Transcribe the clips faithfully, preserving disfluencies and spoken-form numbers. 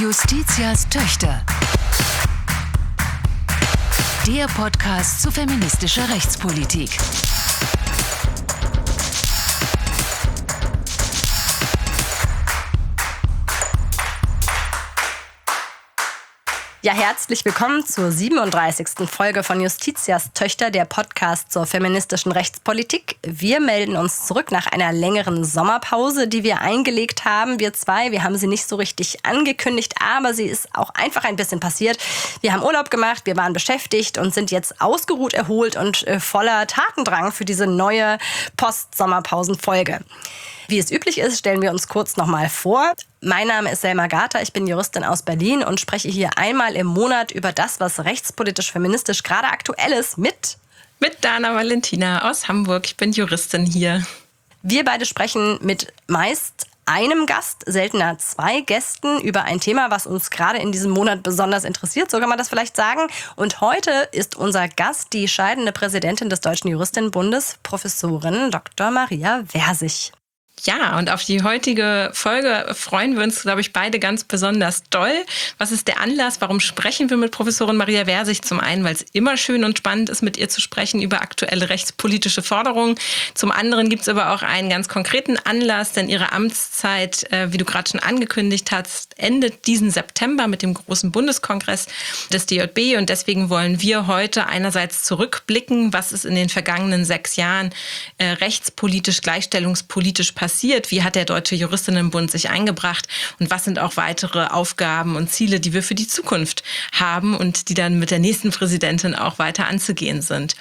Justitias Töchter. Der Podcast zu feministischer Rechtspolitik. Ja, herzlich willkommen zur siebenunddreißigsten Folge von Justitias Töchter, der Podcast zur feministischen Rechtspolitik. Wir melden uns zurück nach einer längeren Sommerpause, die wir eingelegt haben, wir zwei. Wir haben sie nicht so richtig angekündigt, aber sie ist auch einfach ein bisschen passiert. Wir haben Urlaub gemacht, wir waren beschäftigt und sind jetzt ausgeruht, erholt und äh, voller Tatendrang für diese neue Post-Sommerpausen-Folge. Wie es üblich ist, stellen wir uns kurz nochmal vor. Mein Name ist Selma Garter, ich bin Juristin aus Berlin und spreche hier einmal im Monat über das, was rechtspolitisch-feministisch gerade aktuell ist, mit... Mit Dana Valentina aus Hamburg, ich bin Juristin hier. Wir beide sprechen mit meist einem Gast, seltener zwei Gästen über ein Thema, was uns gerade in diesem Monat besonders interessiert, so kann man das vielleicht sagen. Und heute ist unser Gast die scheidende Präsidentin des Deutschen Juristinnenbundes, Professorin Doktor Maria Versich. Ja, und auf die heutige Folge freuen wir uns, glaube ich, beide ganz besonders doll. Was ist der Anlass? Warum sprechen wir mit Professorin Maria Versich? Zum einen, weil es immer schön und spannend ist, mit ihr zu sprechen über aktuelle rechtspolitische Forderungen. Zum anderen gibt es aber auch einen ganz konkreten Anlass, denn ihre Amtszeit, wie du gerade schon angekündigt hast, endet diesen September mit dem großen Bundeskongress des D J B. Und deswegen wollen wir heute einerseits zurückblicken, was ist in den vergangenen sechs Jahren rechtspolitisch, gleichstellungspolitisch passiert. Wie hat der Deutsche Juristinnenbund sich eingebracht und was sind auch weitere Aufgaben und Ziele, die wir für die Zukunft haben und die dann mit der nächsten Präsidentin auch weiter anzugehen sind.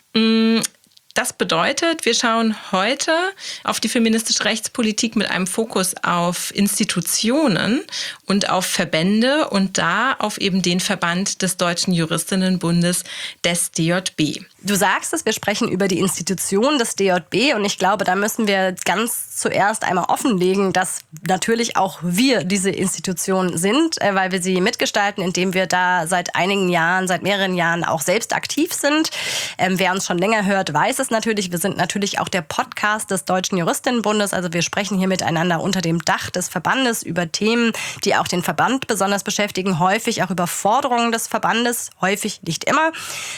Das bedeutet, wir schauen heute auf die feministische Rechtspolitik mit einem Fokus auf Institutionen und auf Verbände und da auf eben den Verband des Deutschen Juristinnenbundes des D J B. Du sagst es, wir sprechen über die Institution des D J B und ich glaube, da müssen wir ganz zuerst einmal offenlegen, dass natürlich auch wir diese Institution sind, weil wir sie mitgestalten, indem wir da seit einigen Jahren, seit mehreren Jahren auch selbst aktiv sind. Ähm, wer uns schon länger hört, weiß es natürlich. Wir sind natürlich auch der Podcast des Deutschen Juristinnenbundes, also wir sprechen hier miteinander unter dem Dach des Verbandes über Themen, die auch den Verband besonders beschäftigen, häufig auch über Forderungen des Verbandes, häufig, nicht immer.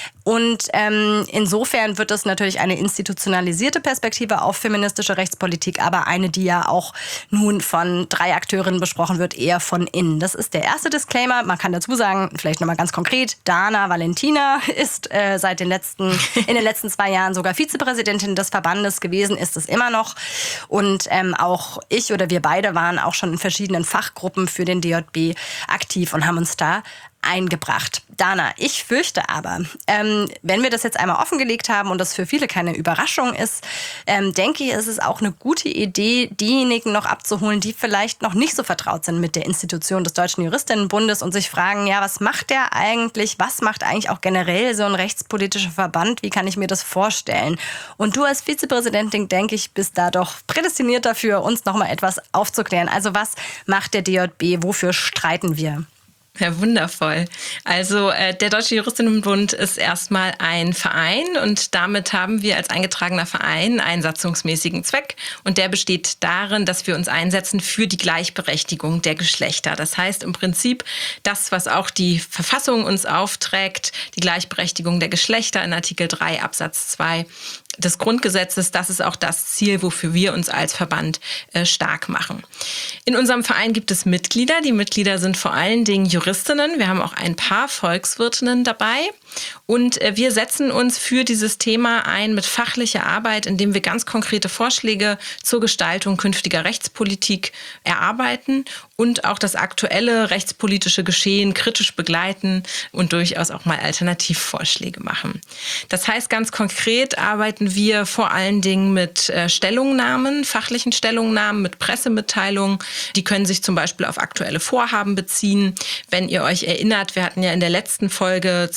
Und ähm, insofern wird es natürlich eine institutionalisierte Perspektive auf feministische Rechtspolitik, aber eine, die ja auch nun von drei Akteurinnen besprochen wird, eher von innen. Das ist der erste Disclaimer. Man kann dazu sagen, vielleicht nochmal ganz konkret, Dana Valentina ist äh, seit den letzten, in den letzten zwei Jahren sogar Vizepräsidentin des Verbandes gewesen, ist es immer noch. Und ähm, auch ich oder wir beide waren auch schon in verschiedenen Fachgruppen für den D J B aktiv und haben uns da eingebracht. Dana, ich fürchte aber, ähm, wenn wir das jetzt einmal offengelegt haben und das für viele keine Überraschung ist, ähm, denke ich, ist es auch eine gute Idee, diejenigen noch abzuholen, die vielleicht noch nicht so vertraut sind mit der Institution des Deutschen Juristinnenbundes und sich fragen, ja, was macht der eigentlich? Was macht eigentlich auch generell so ein rechtspolitischer Verband? Wie kann ich mir das vorstellen? Und du als Vizepräsidentin, denke ich, bist da doch prädestiniert dafür, uns noch mal etwas aufzuklären. Also was macht der D J B? Wofür streiten wir? Ja, wundervoll. Also äh, der Deutsche Juristinnenbund ist erstmal ein Verein und damit haben wir als eingetragener Verein einen satzungsmäßigen Zweck und der besteht darin, dass wir uns einsetzen für die Gleichberechtigung der Geschlechter. Das heißt im Prinzip das, was auch die Verfassung uns aufträgt, die Gleichberechtigung der Geschlechter in Artikel drei Absatz zwei des Grundgesetzes, das ist auch das Ziel, wofür wir uns als Verband äh, stark machen. In unserem Verein gibt es Mitglieder. Die Mitglieder sind vor allen Dingen Juristinnen. Wir haben auch ein paar Volkswirtinnen dabei. Und äh, wir setzen uns für dieses Thema ein mit fachlicher Arbeit, indem wir ganz konkrete Vorschläge zur Gestaltung künftiger Rechtspolitik erarbeiten und auch das aktuelle rechtspolitische Geschehen kritisch begleiten und durchaus auch mal Alternativvorschläge machen. Das heißt, ganz konkret arbeiten wir vor allen Dingen mit äh, Stellungnahmen, fachlichen Stellungnahmen, mit Pressemitteilungen. Die können sich zum Beispiel auf aktuelle Vorhaben beziehen. Wenn ihr euch erinnert, wir hatten ja in der letzten Folge zum Beispiel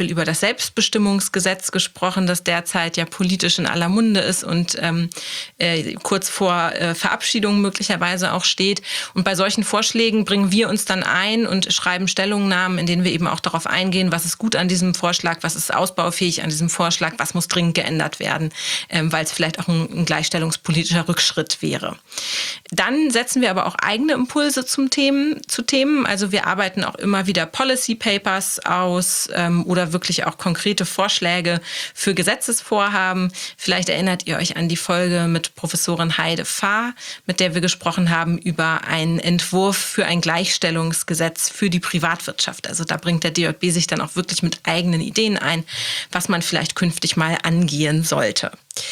Beispiel über das Selbstbestimmungsgesetz gesprochen, das derzeit ja politisch in aller Munde ist und ähm, äh, kurz vor äh, Verabschiedung möglicherweise auch steht. Und bei solchen Vorschlägen bringen wir uns dann ein und schreiben Stellungnahmen, in denen wir eben auch darauf eingehen, was ist gut an diesem Vorschlag, was ist ausbaufähig an diesem Vorschlag, was muss dringend geändert werden, ähm, weil es vielleicht auch ein, ein gleichstellungspolitischer Rückschritt wäre. Dann setzen wir aber auch eigene Impulse zum Themen, zu Themen. Also wir arbeiten auch immer wieder Policy Papers aus ähm, oder wirklich auch konkrete Vorschläge für Gesetzesvorhaben. Vielleicht erinnert ihr euch an die Folge mit Professorin Heide Fahr, mit der wir gesprochen haben über einen Entwurf für ein Gleichstellungsgesetz für die Privatwirtschaft. Also da bringt der D J B sich dann auch wirklich mit eigenen Ideen ein, was man vielleicht künftig mal angehen sollte.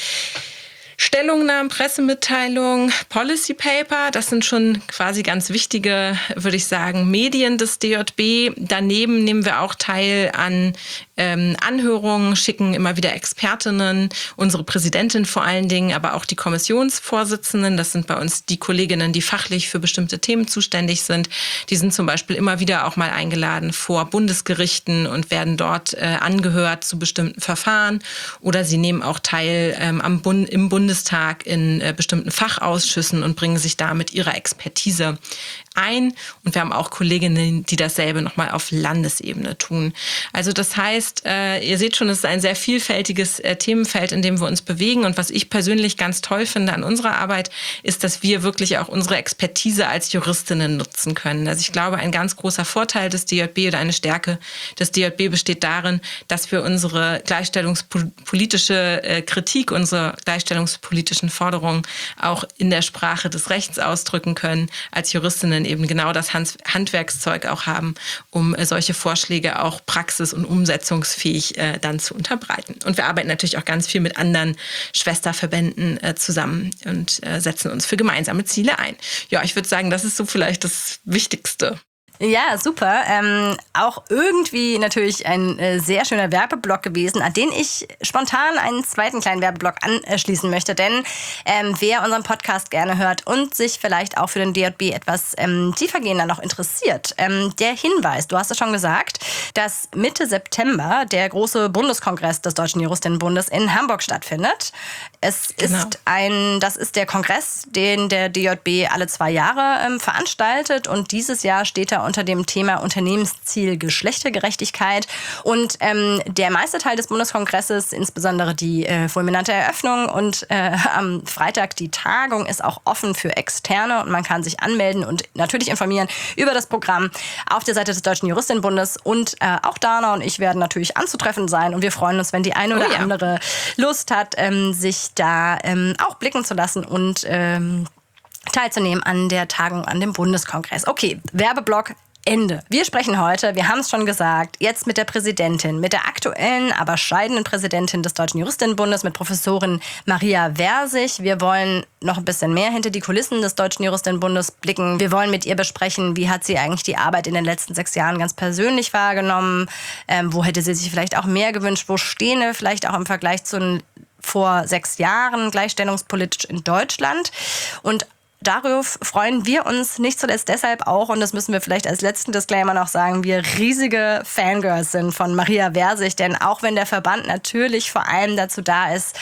Stellungnahmen, Pressemitteilungen, Policy Paper, das sind schon quasi ganz wichtige, würde ich sagen, Medien des D J B. Daneben nehmen wir auch teil an ähm, Anhörungen, schicken immer wieder Expertinnen, unsere Präsidentin vor allen Dingen, aber auch die Kommissionsvorsitzenden. Das sind bei uns die Kolleginnen, die fachlich für bestimmte Themen zuständig sind. Die sind zum Beispiel immer wieder auch mal eingeladen vor Bundesgerichten und werden dort äh, angehört zu bestimmten Verfahren. Oder sie nehmen auch teil ähm, am Bund, im Bundestag in äh, bestimmten Fachausschüssen und bringen sich da mit ihrer Expertise ein. Und wir haben auch Kolleginnen, die dasselbe nochmal auf Landesebene tun. Also das heißt, äh, ihr seht schon, es ist ein sehr vielfältiges äh, Themenfeld, in dem wir uns bewegen. Und was ich persönlich ganz toll finde an unserer Arbeit, ist, dass wir wirklich auch unsere Expertise als Juristinnen nutzen können. Also ich glaube, ein ganz großer Vorteil des D J B oder eine Stärke des D J B besteht darin, dass wir unsere gleichstellungspolitische äh, Kritik, unsere gleichstellungspolitischen Forderungen auch in der Sprache des Rechts ausdrücken können, als Juristinnen eben genau das Handwerkszeug auch haben, um solche Vorschläge auch praxis- und umsetzungsfähig äh, dann zu unterbreiten. Und wir arbeiten natürlich auch ganz viel mit anderen Schwesterverbänden äh, zusammen und äh, setzen uns für gemeinsame Ziele ein. Ja, ich würde sagen, das ist so vielleicht das Wichtigste. Ja, super. Ähm, auch irgendwie natürlich ein äh, sehr schöner Werbeblock gewesen, an den ich spontan einen zweiten kleinen Werbeblock anschließen möchte. Denn ähm, wer unseren Podcast gerne hört und sich vielleicht auch für den D J B etwas ähm, tiefergehender noch interessiert, ähm, der Hinweis, du hast es schon gesagt, dass Mitte September der große Bundeskongress des Deutschen Juristinnenbundes in Hamburg stattfindet. Es Genau. ist ein, das ist der Kongress, den der D J B alle zwei Jahre ähm, veranstaltet, und dieses Jahr steht er unter dem Thema Unternehmensziel Geschlechtergerechtigkeit. Und ähm, der meiste Teil des Bundeskongresses, insbesondere die äh, fulminante Eröffnung und äh, am Freitag die Tagung, ist auch offen für Externe, und man kann sich anmelden und natürlich informieren über das Programm auf der Seite des Deutschen Juristinnenbundes. Und äh, auch Dana und ich werden natürlich anzutreffen sein, und wir freuen uns, wenn die eine oder oh ja. andere Lust hat, ähm, sich da ähm, auch blicken zu lassen und ähm, teilzunehmen an der Tagung, an dem Bundeskongress. Okay, Werbeblock Ende. Wir sprechen heute, wir haben es schon gesagt, jetzt mit der Präsidentin, mit der aktuellen, aber scheidenden Präsidentin des Deutschen Juristinnenbundes, mit Professorin Maria Versich. Wir wollen noch ein bisschen mehr hinter die Kulissen des Deutschen Juristinnenbundes blicken. Wir wollen mit ihr besprechen, wie hat sie eigentlich die Arbeit in den letzten sechs Jahren ganz persönlich wahrgenommen, ähm, wo hätte sie sich vielleicht auch mehr gewünscht, wo stehen wir vielleicht auch im Vergleich zu vor sechs Jahren gleichstellungspolitisch in Deutschland. Und darauf freuen wir uns nicht zuletzt deshalb auch, und das müssen wir vielleicht als letzten Disclaimer noch sagen, wir riesige Fangirls sind von Maria Versich, denn auch wenn der Verband natürlich vor allem dazu da ist,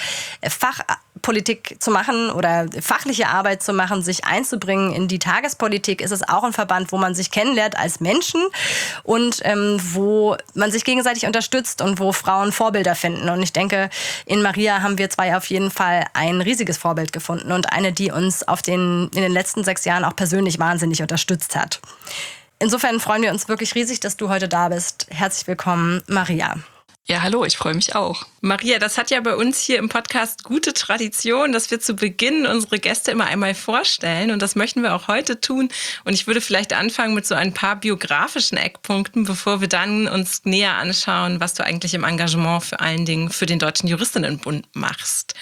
Fachpolitik zu machen oder fachliche Arbeit zu machen, sich einzubringen in die Tagespolitik, ist es auch ein Verband, wo man sich kennenlernt als Menschen und ähm, wo man sich gegenseitig unterstützt und wo Frauen Vorbilder finden. Und ich denke, in Maria haben wir zwei auf jeden Fall ein riesiges Vorbild gefunden und eine, die uns auf den, in den letzten sechs Jahren auch persönlich wahnsinnig unterstützt hat. Insofern freuen wir uns wirklich riesig, dass du heute da bist. Herzlich willkommen, Maria. Ja, hallo, ich freue mich auch. Maria, das hat ja bei uns hier im Podcast gute Tradition, dass wir zu Beginn unsere Gäste immer einmal vorstellen, und das möchten wir auch heute tun. Und ich würde vielleicht anfangen mit so ein paar biografischen Eckpunkten, bevor wir dann uns näher anschauen, was du eigentlich im Engagement vor allen Dingen für den Deutschen Juristinnenbund machst.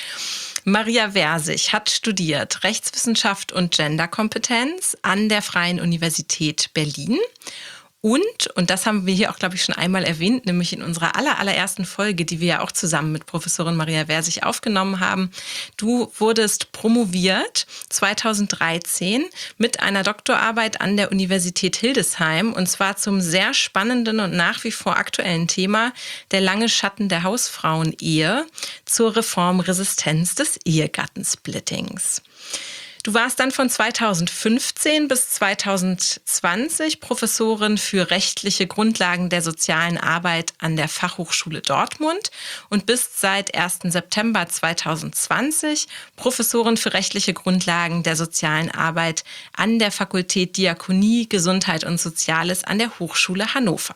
Maria Versich hat studiert Rechtswissenschaft und Genderkompetenz an der Freien Universität Berlin Und, und das haben wir hier auch, glaube ich, schon einmal erwähnt, nämlich in unserer aller, allerersten Folge, die wir ja auch zusammen mit Professorin Maria Versich aufgenommen haben. Du wurdest promoviert zweitausenddreizehn mit einer Doktorarbeit an der Universität Hildesheim, und zwar zum sehr spannenden und nach wie vor aktuellen Thema der lange Schatten der Hausfrauen-Ehe zur Reformresistenz des Ehegattensplittings. Du warst dann von zweitausendfünfzehn bis zweitausendzwanzig Professorin für rechtliche Grundlagen der sozialen Arbeit an der Fachhochschule Dortmund und bist seit ersten September zweitausendzwanzig Professorin für rechtliche Grundlagen der sozialen Arbeit an der Fakultät Diakonie, Gesundheit und Soziales an der Hochschule Hannover.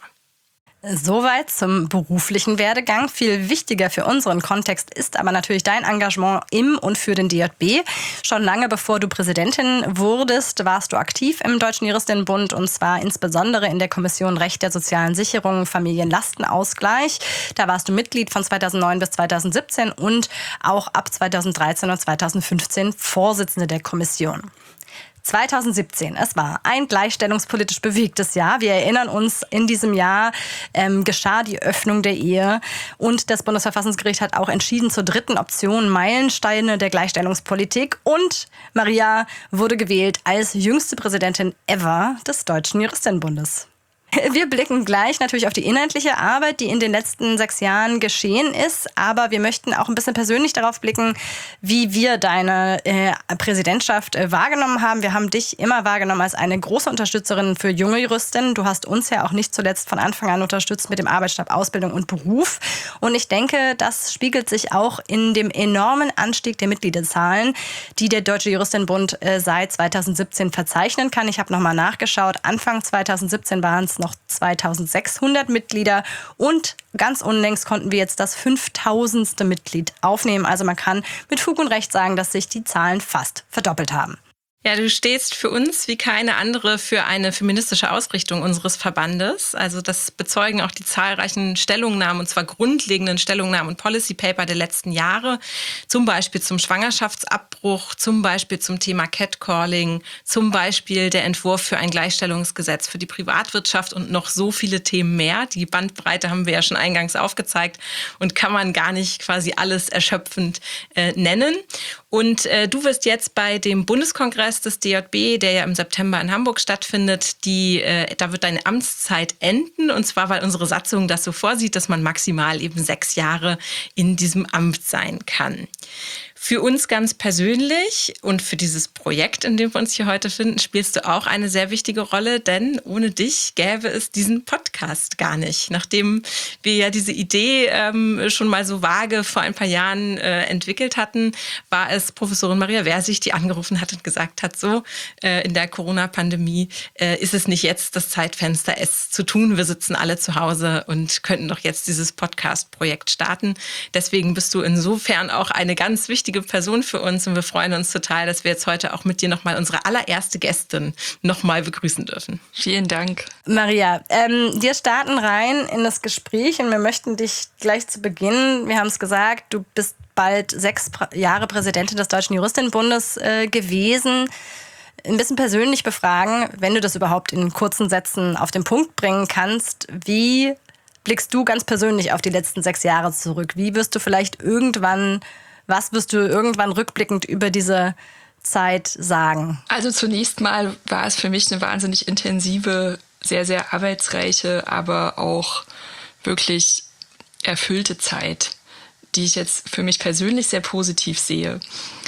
Soweit zum beruflichen Werdegang. Viel wichtiger für unseren Kontext ist aber natürlich dein Engagement im und für den D J B. Schon lange bevor du Präsidentin wurdest, warst du aktiv im Deutschen Juristinnenbund, und zwar insbesondere in der Kommission Recht der sozialen Sicherung, Familienlastenausgleich. Da warst du Mitglied von zweitausendneun bis zweitausendsiebzehn und auch ab zweitausenddreizehn und zweitausendfünfzehn Vorsitzende der Kommission. zweitausendsiebzehn, es war ein gleichstellungspolitisch bewegtes Jahr. Wir erinnern uns, in diesem Jahr ähm, geschah die Öffnung der Ehe und das Bundesverfassungsgericht hat auch entschieden zur dritten Option, Meilensteine der Gleichstellungspolitik, und Maria wurde gewählt als jüngste Präsidentin ever des Deutschen Juristinnenbundes. Wir blicken gleich natürlich auf die inhaltliche Arbeit, die in den letzten sechs Jahren geschehen ist. Aber wir möchten auch ein bisschen persönlich darauf blicken, wie wir deine äh, Präsidentschaft äh, wahrgenommen haben. Wir haben dich immer wahrgenommen als eine große Unterstützerin für junge Juristinnen. Du hast uns ja auch nicht zuletzt von Anfang an unterstützt mit dem Arbeitsstab Ausbildung und Beruf. Und ich denke, das spiegelt sich auch in dem enormen Anstieg der Mitgliederzahlen, die der Deutsche Juristinnenbund äh, seit zweitausendsiebzehn verzeichnen kann. Ich habe nochmal nachgeschaut. Anfang zweitausendsiebzehn waren es noch zweitausendsechshundert Mitglieder und ganz unlängst konnten wir jetzt das fünftausendste Mitglied aufnehmen. Also man kann mit Fug und Recht sagen, dass sich die Zahlen fast verdoppelt haben. Ja, du stehst für uns wie keine andere für eine feministische Ausrichtung unseres Verbandes. Also das bezeugen auch die zahlreichen Stellungnahmen, und zwar grundlegenden Stellungnahmen und Policy Paper der letzten Jahre. Zum Beispiel zum Schwangerschaftsabbruch, zum Beispiel zum Thema Catcalling, zum Beispiel der Entwurf für ein Gleichstellungsgesetz für die Privatwirtschaft und noch so viele Themen mehr. Die Bandbreite haben wir ja schon eingangs aufgezeigt und kann man gar nicht quasi alles erschöpfend äh, nennen. Und äh, du wirst jetzt bei dem Bundeskongress des D J B, der ja im September in Hamburg stattfindet, die, äh, da wird deine Amtszeit enden. Und zwar, weil unsere Satzung das so vorsieht, dass man maximal eben sechs Jahre in diesem Amt sein kann. Für uns ganz persönlich und für dieses Projekt, in dem wir uns hier heute finden, spielst du auch eine sehr wichtige Rolle, denn ohne dich gäbe es diesen Podcast gar nicht. Nachdem wir ja diese Idee ähm, schon mal so vage vor ein paar Jahren äh, entwickelt hatten, war es Professorin Maria Versich, die angerufen hat und gesagt hat, so äh, in der Corona-Pandemie äh, ist es nicht jetzt das Zeitfenster, es zu tun. Wir sitzen alle zu Hause und könnten doch jetzt dieses Podcast-Projekt starten. Deswegen bist du insofern auch eine ganz wichtige Person für uns und wir freuen uns total, dass wir jetzt heute auch mit dir nochmal unsere allererste Gästin nochmal begrüßen dürfen. Vielen Dank. Maria, ähm, wir starten rein in das Gespräch und wir möchten dich gleich zu Beginn, wir haben es gesagt, du bist bald sechs Jahre Präsidentin des Deutschen Juristinnenbundes äh, gewesen. Ein bisschen persönlich befragen, wenn du das überhaupt in kurzen Sätzen auf den Punkt bringen kannst, wie blickst du ganz persönlich auf die letzten sechs Jahre zurück? Wie wirst du vielleicht irgendwann Was wirst du irgendwann rückblickend über diese Zeit sagen? Also zunächst mal war es für mich eine wahnsinnig intensive, sehr, sehr arbeitsreiche, aber auch wirklich erfüllte Zeit, die ich jetzt für mich persönlich sehr positiv sehe.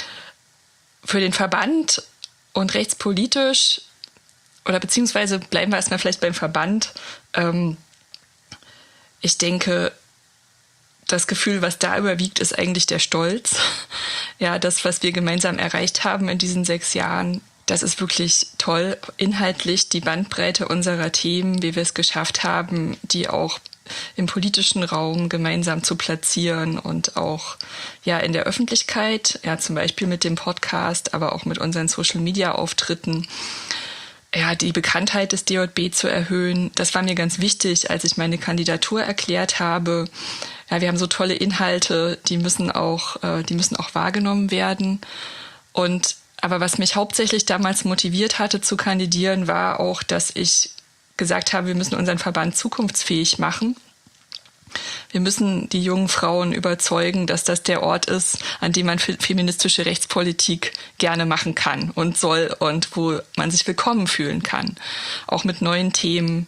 Für den Verband und rechtspolitisch, oder beziehungsweise bleiben wir erstmal vielleicht beim Verband, ähm, ich denke, das Gefühl, was da überwiegt, ist eigentlich der Stolz. Ja, das, was wir gemeinsam erreicht haben in diesen sechs Jahren, das ist wirklich toll. Inhaltlich die Bandbreite unserer Themen, wie wir es geschafft haben, die auch im politischen Raum gemeinsam zu platzieren und auch ja in der Öffentlichkeit, ja zum Beispiel mit dem Podcast, aber auch mit unseren Social-Media-Auftritten, ja, die Bekanntheit des D J B zu erhöhen. Das war mir ganz wichtig, als ich meine Kandidatur erklärt habe. Ja, wir haben so tolle Inhalte, die müssen auch, äh, die müssen auch wahrgenommen werden. Und aber was mich hauptsächlich damals motiviert hatte zu kandidieren, war auch, dass ich gesagt haben, wir müssen unseren Verband zukunftsfähig machen. Wir müssen die jungen Frauen überzeugen, dass das der Ort ist, an dem man feministische Rechtspolitik gerne machen kann und soll und wo man sich willkommen fühlen kann, auch mit neuen Themen.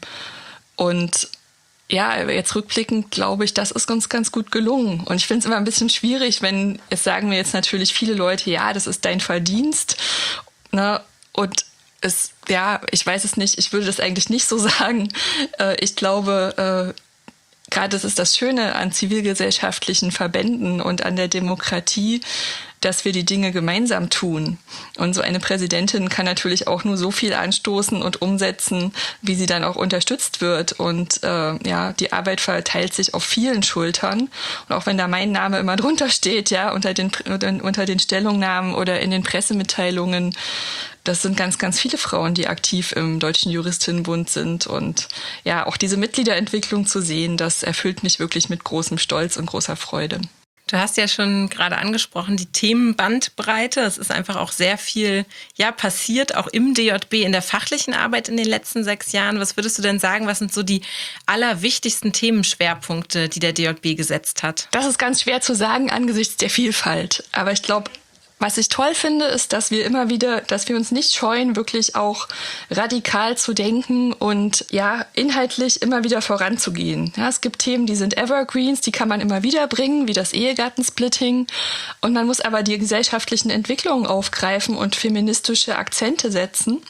Und ja, jetzt rückblickend glaube ich, das ist uns ganz gut gelungen. Und ich finde es immer ein bisschen schwierig, wenn, es sagen mir jetzt natürlich viele Leute, ja, das ist dein Verdienst, ne? Und es, ja, ich weiß es nicht, ich würde das eigentlich nicht so sagen. Ich glaube, gerade das ist das Schöne an zivilgesellschaftlichen Verbänden und an der Demokratie, dass wir die Dinge gemeinsam tun. Und so eine Präsidentin kann natürlich auch nur so viel anstoßen und umsetzen, wie sie dann auch unterstützt wird. Und äh, ja, die Arbeit verteilt sich auf vielen Schultern. Und auch wenn da mein Name immer drunter steht, ja, unter den, unter den Stellungnahmen oder in den Pressemitteilungen, das sind ganz, ganz viele Frauen, die aktiv im Deutschen Juristinnenbund sind. Und ja, auch diese Mitgliederentwicklung zu sehen, das erfüllt mich wirklich mit großem Stolz und großer Freude. Du hast ja schon gerade angesprochen, die Themenbandbreite. Es ist einfach auch sehr viel ja, passiert, auch im D J B, in der fachlichen Arbeit in den letzten sechs Jahren. Was würdest du denn sagen, was sind so die allerwichtigsten Themenschwerpunkte, die der D J B gesetzt hat? Das ist ganz schwer zu sagen angesichts der Vielfalt. Aber ich glaube, was ich toll finde, ist, dass wir immer wieder, dass wir uns nicht scheuen, wirklich auch radikal zu denken und ja, inhaltlich immer wieder voranzugehen. Ja, es gibt Themen, die sind Evergreens, die kann man immer wieder bringen, wie das Ehegattensplitting. Und man muss aber die gesellschaftlichen Entwicklungen aufgreifen und feministische Akzente setzen.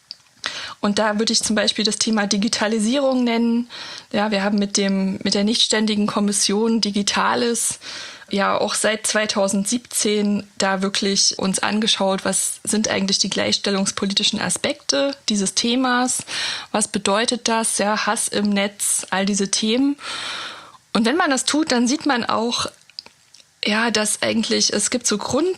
Und da würde ich zum Beispiel das Thema Digitalisierung nennen. Ja, wir haben mit dem, mit der nichtständigen Kommission Digitales ja auch seit zweitausendsiebzehn da wirklich uns angeschaut, was sind eigentlich die gleichstellungspolitischen Aspekte dieses Themas, was bedeutet das, ja, Hass im Netz, all diese Themen. Und wenn man das tut, dann sieht man auch, ja, dass eigentlich, es gibt so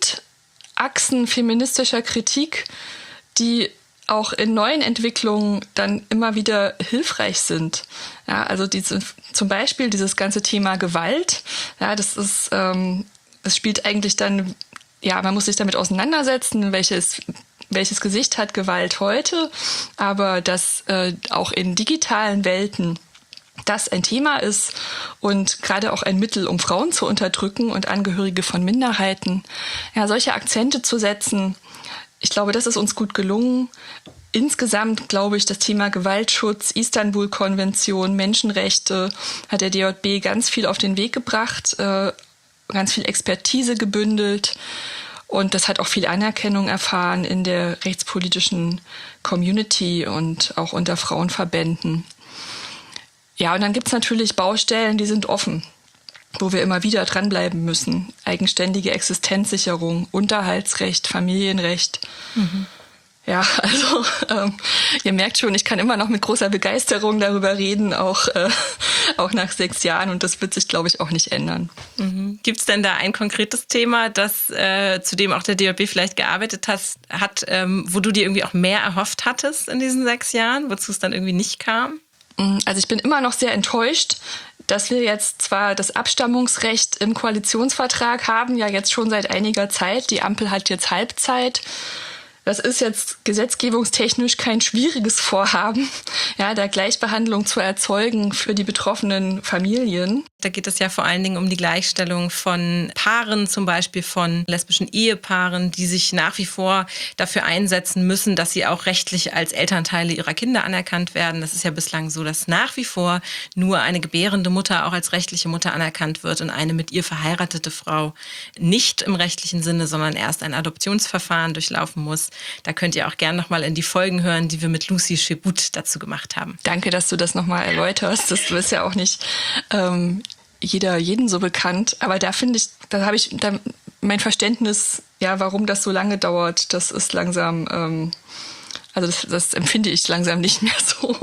Grundachsen feministischer Kritik, die auch in neuen Entwicklungen dann immer wieder hilfreich sind. Ja, also diese, zum Beispiel dieses ganze Thema Gewalt, ja, das ist, ähm, es spielt eigentlich dann, ja, man muss sich damit auseinandersetzen, welches, welches Gesicht hat Gewalt heute, aber dass äh, auch in digitalen Welten das ein Thema ist und gerade auch ein Mittel, um Frauen zu unterdrücken und Angehörige von Minderheiten, ja, solche Akzente zu setzen. Ich glaube, das ist uns gut gelungen. Insgesamt glaube ich, das Thema Gewaltschutz, Istanbul-Konvention, Menschenrechte hat der D J B ganz viel auf den Weg gebracht, äh, ganz viel Expertise gebündelt. Und das hat auch viel Anerkennung erfahren in der rechtspolitischen Community und auch unter Frauenverbänden. Ja, und dann gibt es natürlich Baustellen, die sind offen, wo wir immer wieder dranbleiben müssen. Eigenständige Existenzsicherung, Unterhaltsrecht, Familienrecht. Mhm. Ja, also ähm, ihr merkt schon, ich kann immer noch mit großer Begeisterung darüber reden, auch, äh, auch nach sechs Jahren. Und das wird sich, glaube ich, auch nicht ändern. Mhm. Gibt es denn da ein konkretes Thema, das äh, zu dem auch der D J B vielleicht gearbeitet hast, hat, ähm, wo du dir irgendwie auch mehr erhofft hattest in diesen sechs Jahren, wozu es dann irgendwie nicht kam? Also ich bin immer noch sehr enttäuscht, dass wir jetzt zwar das Abstammungsrecht im Koalitionsvertrag haben, ja jetzt schon seit einiger Zeit. Die Ampel hat jetzt Halbzeit. Das ist jetzt gesetzgebungstechnisch kein schwieriges Vorhaben, ja, da Gleichbehandlung zu erzeugen für die betroffenen Familien. Da geht es ja vor allen Dingen um die Gleichstellung von Paaren, zum Beispiel von lesbischen Ehepaaren, die sich nach wie vor dafür einsetzen müssen, dass sie auch rechtlich als Elternteile ihrer Kinder anerkannt werden. Das ist ja bislang so, dass nach wie vor nur eine gebärende Mutter auch als rechtliche Mutter anerkannt wird und eine mit ihr verheiratete Frau nicht im rechtlichen Sinne, sondern erst ein Adoptionsverfahren durchlaufen muss. Da könnt ihr auch gerne nochmal in die Folgen hören, die wir mit Lucy Chebut dazu gemacht haben. Danke, dass du das nochmal erläuterst. Das ist ja auch nicht ähm, jeder jeden so bekannt. Aber da finde ich, da habe ich da mein Verständnis, ja, warum das so lange dauert, das ist langsam, ähm, also das, das empfinde ich langsam nicht mehr so.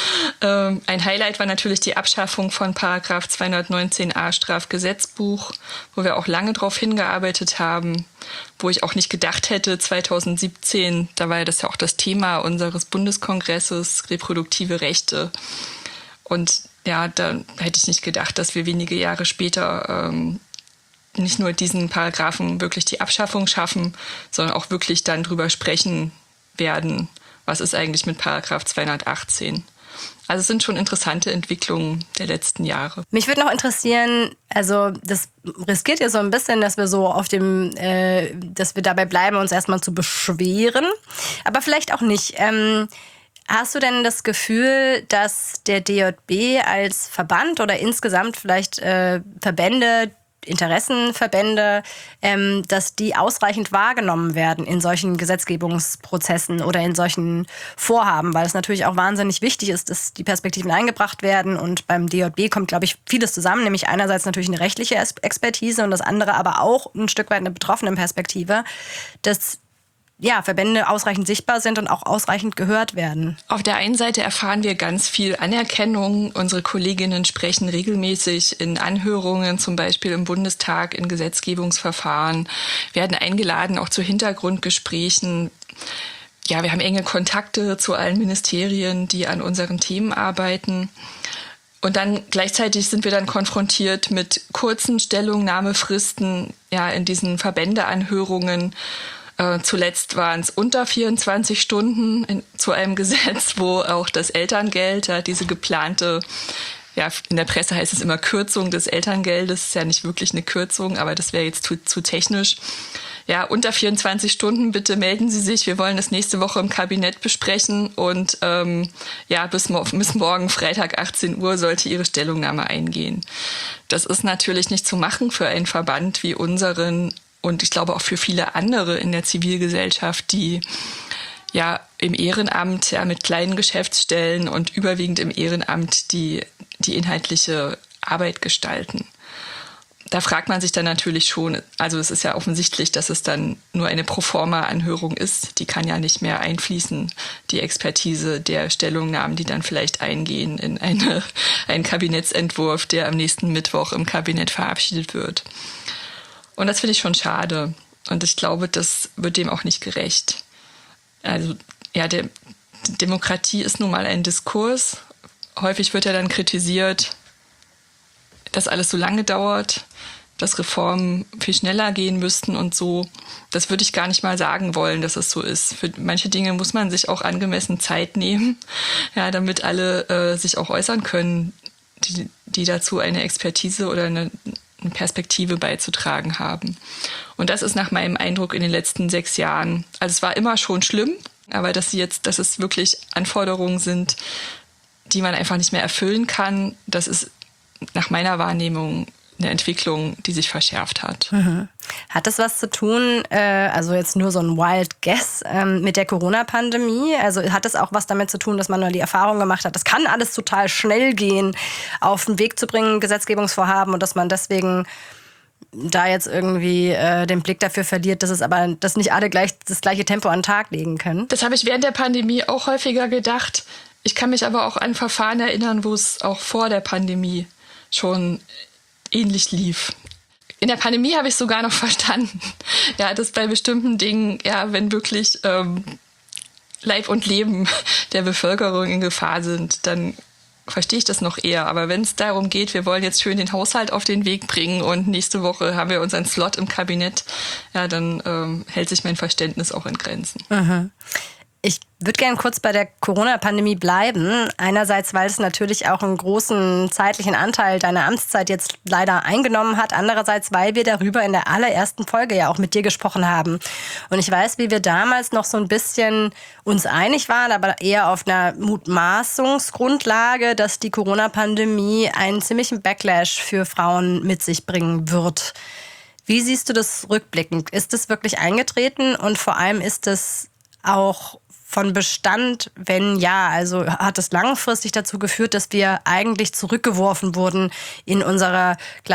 Ähm, ein Highlight war natürlich die Abschaffung von Paragraph zweihundertneunzehn a Strafgesetzbuch, wo wir auch lange drauf hingearbeitet haben, wo ich auch nicht gedacht hätte, zweitausendsiebzehn, da war ja das ja auch das Thema unseres Bundeskongresses, reproduktive Rechte. Und ja, da hätte ich nicht gedacht, dass wir wenige Jahre später ähm, nicht nur diesen Paragraphen wirklich die Abschaffung schaffen, sondern auch wirklich dann drüber sprechen werden, was ist eigentlich mit Paragraph zweihundertachtzehn. Also es sind schon interessante Entwicklungen der letzten Jahre. Mich würde noch interessieren, also das riskiert ja so ein bisschen, dass wir so auf dem, äh, dass wir dabei bleiben, uns erstmal zu beschweren, aber vielleicht auch nicht. Ähm, hast du denn das Gefühl, dass der D J B als Verband oder insgesamt vielleicht äh, Verbände, Interessenverbände, ähm, dass die ausreichend wahrgenommen werden in solchen Gesetzgebungsprozessen oder in solchen Vorhaben, weil es natürlich auch wahnsinnig wichtig ist, dass die Perspektiven eingebracht werden, und beim D J B kommt, glaube ich, vieles zusammen, nämlich einerseits natürlich eine rechtliche Expertise und das andere aber auch ein Stück weit eine Betroffenenperspektive, dass ja, Verbände ausreichend sichtbar sind und auch ausreichend gehört werden. Auf der einen Seite erfahren wir ganz viel Anerkennung. Unsere Kolleginnen sprechen regelmäßig in Anhörungen, zum Beispiel im Bundestag, in Gesetzgebungsverfahren, werden eingeladen auch zu Hintergrundgesprächen. Ja, wir haben enge Kontakte zu allen Ministerien, die an unseren Themen arbeiten. Und dann gleichzeitig sind wir dann konfrontiert mit kurzen Stellungnahmefristen, ja, in diesen Verbändeanhörungen. Zuletzt waren es unter vierundzwanzig Stunden in, zu einem Gesetz, wo auch das Elterngeld, ja, diese geplante, ja, in der Presse heißt es immer Kürzung des Elterngeldes, ist ja nicht wirklich eine Kürzung, aber das wäre jetzt zu, zu technisch. Ja, unter vierundzwanzig Stunden, bitte melden Sie sich, wir wollen das nächste Woche im Kabinett besprechen und ähm, ja, bis, bis morgen Freitag achtzehn Uhr sollte Ihre Stellungnahme eingehen. Das ist natürlich nicht zu machen für einen Verband wie unseren, und ich glaube auch für viele andere in der Zivilgesellschaft, die ja im Ehrenamt, ja mit kleinen Geschäftsstellen und überwiegend im Ehrenamt die, die inhaltliche Arbeit gestalten. Da fragt man sich dann natürlich schon, also es ist ja offensichtlich, dass es dann nur eine Proforma-Anhörung ist. Die kann ja nicht mehr einfließen, die Expertise der Stellungnahmen, die dann vielleicht eingehen in eine, einen Kabinettsentwurf, der am nächsten Mittwoch im Kabinett verabschiedet wird. Und das finde ich schon schade. Und ich glaube, das wird dem auch nicht gerecht. Also, ja, der, die Demokratie ist nun mal ein Diskurs. Häufig wird ja dann kritisiert, dass alles so lange dauert, dass Reformen viel schneller gehen müssten und so. Das würde ich gar nicht mal sagen wollen, dass es so ist. Für manche Dinge muss man sich auch angemessen Zeit nehmen, ja, damit alle äh, sich auch äußern können, die, die dazu eine Expertise oder eine eine Perspektive beizutragen haben. Und das ist nach meinem Eindruck in den letzten sechs Jahren, also es war immer schon schlimm, aber dass sie jetzt, dass es wirklich Anforderungen sind, die man einfach nicht mehr erfüllen kann, das ist nach meiner Wahrnehmung eine Entwicklung, die sich verschärft hat. Mhm. Hat das was zu tun, äh, also jetzt nur so ein Wild Guess, ähm, mit der Corona-Pandemie? Also hat das auch was damit zu tun, dass man nur die Erfahrung gemacht hat, das kann alles total schnell gehen, auf den Weg zu bringen, Gesetzgebungsvorhaben, und dass man deswegen da jetzt irgendwie äh, den Blick dafür verliert, dass es aber, dass nicht alle gleich das gleiche Tempo an den Tag legen können? Das habe ich während der Pandemie auch häufiger gedacht. Ich kann mich aber auch an Verfahren erinnern, wo es auch vor der Pandemie schon ähnlich lief. In der Pandemie habe ich sogar noch verstanden, ja, dass bei bestimmten Dingen, ja, wenn wirklich ähm, Leib und Leben der Bevölkerung in Gefahr sind, dann verstehe ich das noch eher. Aber wenn es darum geht, wir wollen jetzt schön den Haushalt auf den Weg bringen und nächste Woche haben wir unseren Slot im Kabinett, ja, dann ähm, hält sich mein Verständnis auch in Grenzen. Mhm. Ich würde gerne kurz bei der Corona-Pandemie bleiben. Einerseits, weil es natürlich auch einen großen zeitlichen Anteil deiner Amtszeit jetzt leider eingenommen hat. Andererseits, weil wir darüber in der allerersten Folge ja auch mit dir gesprochen haben. Und ich weiß, wie wir damals noch so ein bisschen uns einig waren, aber eher auf einer Mutmaßungsgrundlage, dass die Corona-Pandemie einen ziemlichen Backlash für Frauen mit sich bringen wird. Wie siehst du das rückblickend? Ist das wirklich eingetreten? Und vor allem, ist das auch von Bestand, wenn ja, also hat es langfristig dazu geführt, dass wir eigentlich zurückgeworfen wurden in unserer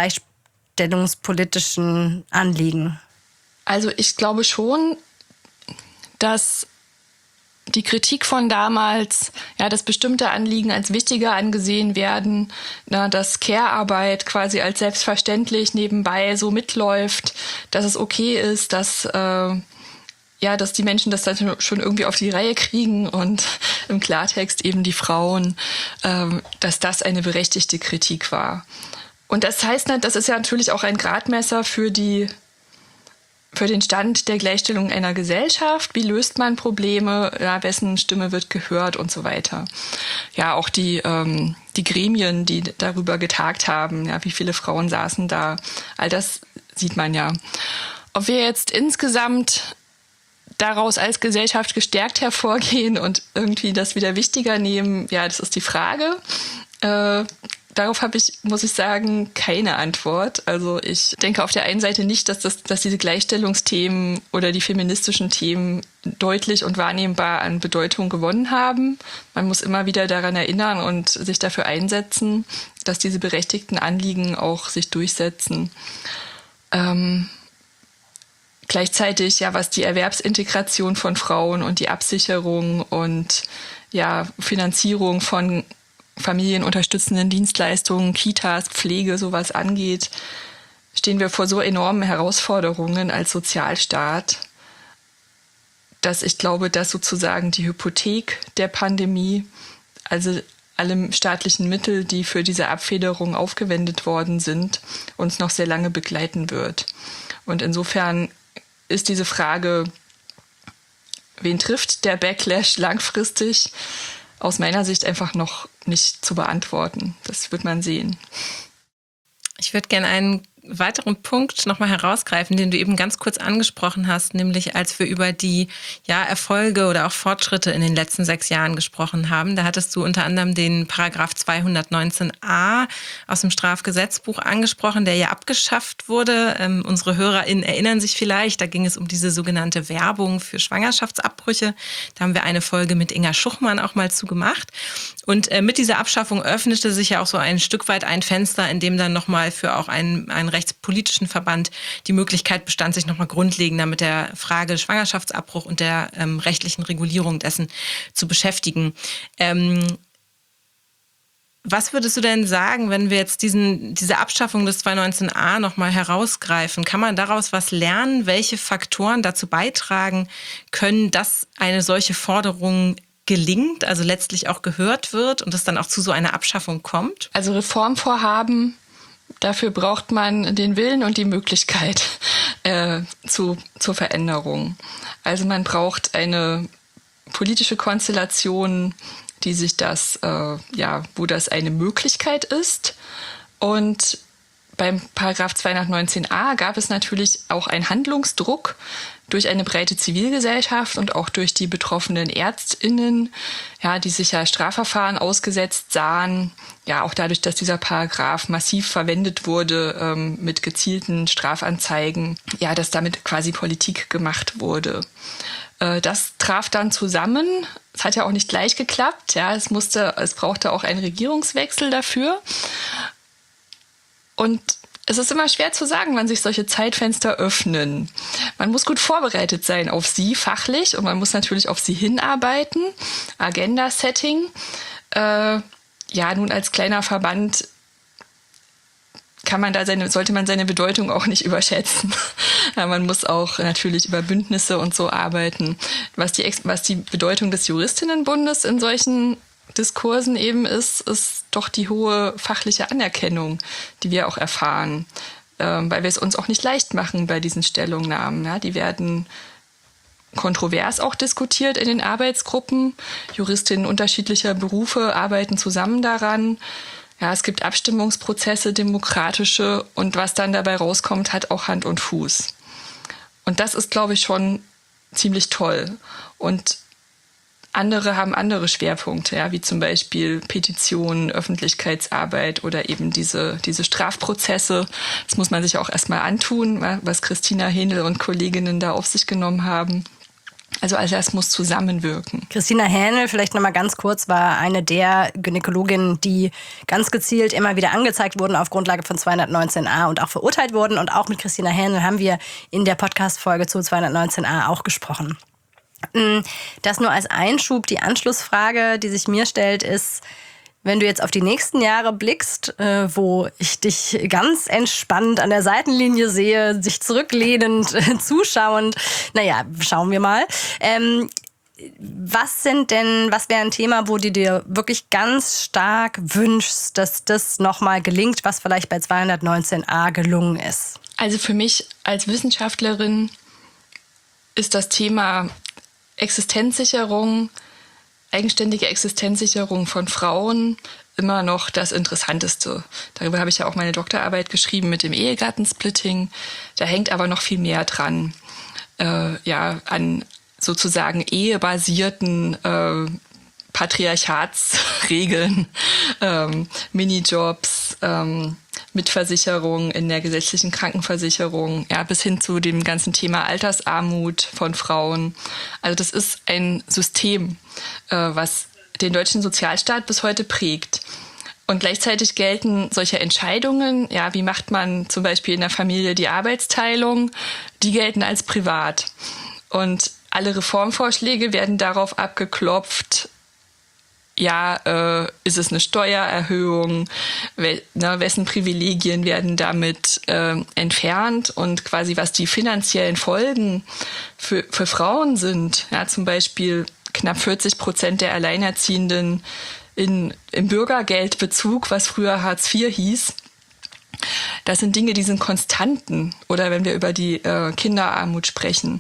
gleichstellungspolitischen Anliegen? Also ich glaube schon, dass die Kritik von damals, ja, dass bestimmte Anliegen als wichtiger angesehen werden, na, dass Care-Arbeit quasi als selbstverständlich nebenbei so mitläuft, dass es okay ist, dass äh, ja, dass die Menschen das dann schon irgendwie auf die Reihe kriegen und im Klartext eben die Frauen, ähm, dass das eine berechtigte Kritik war. Und das heißt, das ist ja natürlich auch ein Gradmesser für die, für den Stand der Gleichstellung einer Gesellschaft. Wie löst man Probleme? Ja, wessen Stimme wird gehört und so weiter. Ja, auch die, ähm, die Gremien, die darüber getagt haben, ja, wie viele Frauen saßen da. All das sieht man ja. Ob wir jetzt insgesamt daraus als Gesellschaft gestärkt hervorgehen und irgendwie das wieder wichtiger nehmen, ja, das ist die Frage. Äh, Darauf habe ich, muss ich sagen, keine Antwort. Also ich denke auf der einen Seite nicht, dass, das, dass diese Gleichstellungsthemen oder die feministischen Themen deutlich und wahrnehmbar an Bedeutung gewonnen haben. Man muss immer wieder daran erinnern und sich dafür einsetzen, dass diese berechtigten Anliegen auch sich durchsetzen. Ähm, gleichzeitig, ja, was die Erwerbsintegration von Frauen und die Absicherung und ja, Finanzierung von familienunterstützenden Dienstleistungen, Kitas, Pflege, sowas angeht, stehen wir vor so enormen Herausforderungen als Sozialstaat, dass ich glaube, dass sozusagen die Hypothek der Pandemie, also alle staatlichen Mittel, die für diese Abfederung aufgewendet worden sind, uns noch sehr lange begleiten wird. Und insofern ist diese Frage, wen trifft der Backlash langfristig, aus meiner Sicht einfach noch nicht zu beantworten. Das wird man sehen. Ich würde gerne einen weiteren Punkt nochmal herausgreifen, den du eben ganz kurz angesprochen hast, nämlich als wir über die ja, Erfolge oder auch Fortschritte in den letzten sechs Jahren gesprochen haben. Da hattest du unter anderem den Paragraph zweihundertneunzehn a aus dem Strafgesetzbuch angesprochen, der ja abgeschafft wurde. Ähm, unsere HörerInnen erinnern sich vielleicht, da ging es um diese sogenannte Werbung für Schwangerschaftsabbrüche. Da haben wir eine Folge mit Inga Schuchmann auch mal zu gemacht. Und äh, mit dieser Abschaffung öffnete sich ja auch so ein Stück weit ein Fenster, in dem dann nochmal für auch einen, einen rechtspolitischen Verband die Möglichkeit bestand, sich nochmal grundlegender mit der Frage Schwangerschaftsabbruch und der ähm, rechtlichen Regulierung dessen zu beschäftigen. Ähm, was würdest du denn sagen, wenn wir jetzt diesen, diese Abschaffung des zweihundertneunzehn a nochmal herausgreifen? Kann man daraus was lernen? Welche Faktoren dazu beitragen können, dass eine solche Forderung gelingt, also letztlich auch gehört wird und es dann auch zu so einer Abschaffung kommt? Also Reformvorhaben, dafür braucht man den Willen und die Möglichkeit äh, zu, zur Veränderung. Also man braucht eine politische Konstellation, die sich das, äh, ja, wo das eine Möglichkeit ist. Und beim Paragraph zweihundertneunzehn a gab es natürlich auch einen Handlungsdruck durch eine breite Zivilgesellschaft und auch durch die betroffenen ÄrztInnen, ja, die sich ja Strafverfahren ausgesetzt sahen. Ja, auch dadurch, dass dieser Paragraph massiv verwendet wurde ähm, mit gezielten Strafanzeigen, ja, dass damit quasi Politik gemacht wurde. Äh, das traf dann zusammen. Es hat ja auch nicht gleich geklappt. Ja, es musste, es brauchte auch einen Regierungswechsel dafür. Und es ist immer schwer zu sagen, wann sich solche Zeitfenster öffnen. Man muss gut vorbereitet sein auf sie fachlich und man muss natürlich auf sie hinarbeiten. Agenda-Setting. Äh, ja, nun als kleiner Verband kann man da seine, sollte man seine Bedeutung auch nicht überschätzen. Ja, man muss auch natürlich über Bündnisse und so arbeiten. Was die, was die Bedeutung des Juristinnenbundes in solchen Diskursen eben ist, ist doch die hohe fachliche Anerkennung, die wir auch erfahren, ähm, weil wir es uns auch nicht leicht machen bei diesen Stellungnahmen. Ja, die werden kontrovers auch diskutiert in den Arbeitsgruppen. Juristinnen unterschiedlicher Berufe arbeiten zusammen daran. Ja, es gibt Abstimmungsprozesse, demokratische, und was dann dabei rauskommt, hat auch Hand und Fuß. Und das ist, glaube ich, schon ziemlich toll. Und andere haben andere Schwerpunkte, ja, wie zum Beispiel Petitionen, Öffentlichkeitsarbeit oder eben diese, diese Strafprozesse. Das muss man sich auch erstmal antun, was Christina Hähnel und Kolleginnen da auf sich genommen haben. Also all das muss zusammenwirken. Christina Hähnel, vielleicht nochmal ganz kurz, war eine der Gynäkologinnen, die ganz gezielt immer wieder angezeigt wurden auf Grundlage von zweihundertneunzehn a und auch verurteilt wurden. Und auch mit Christina Hähnel haben wir in der Podcast-Folge zu zweihundertneunzehn a auch gesprochen. Das nur als Einschub. Die Anschlussfrage, die sich mir stellt, ist, wenn du jetzt auf die nächsten Jahre blickst, äh, wo ich dich ganz entspannt an der Seitenlinie sehe, sich zurücklehnend, äh, zuschauend, naja, schauen wir mal. Ähm, was sind denn, was wäre ein Thema, wo du dir wirklich ganz stark wünschst, dass das nochmal gelingt, was vielleicht bei zweihundertneunzehn a gelungen ist? Also für mich als Wissenschaftlerin ist das Thema Existenzsicherung, eigenständige Existenzsicherung von Frauen immer noch das Interessanteste. Darüber habe ich ja auch meine Doktorarbeit geschrieben mit dem Ehegattensplitting. Da hängt aber noch viel mehr dran, äh, ja, an sozusagen ehebasierten äh, Patriarchatsregeln, ähm, Minijobs, ähm, Mitversicherung in der gesetzlichen Krankenversicherung, ja, bis hin zu dem ganzen Thema Altersarmut von Frauen. Also das ist ein System, äh, was den deutschen Sozialstaat bis heute prägt. Und gleichzeitig gelten solche Entscheidungen, ja, wie macht man zum Beispiel in der Familie die Arbeitsteilung, die gelten als privat. Und alle Reformvorschläge werden darauf abgeklopft, ja, äh, ist es eine Steuererhöhung, we, ne, wessen Privilegien werden damit äh, entfernt und quasi was die finanziellen Folgen für, für Frauen sind. Ja, zum Beispiel knapp vierzig Prozent der Alleinerziehenden in, im Bürgergeldbezug, was früher Hartz vier hieß. Das sind Dinge, die sind Konstanten. Oder wenn wir über die äh, Kinderarmut sprechen.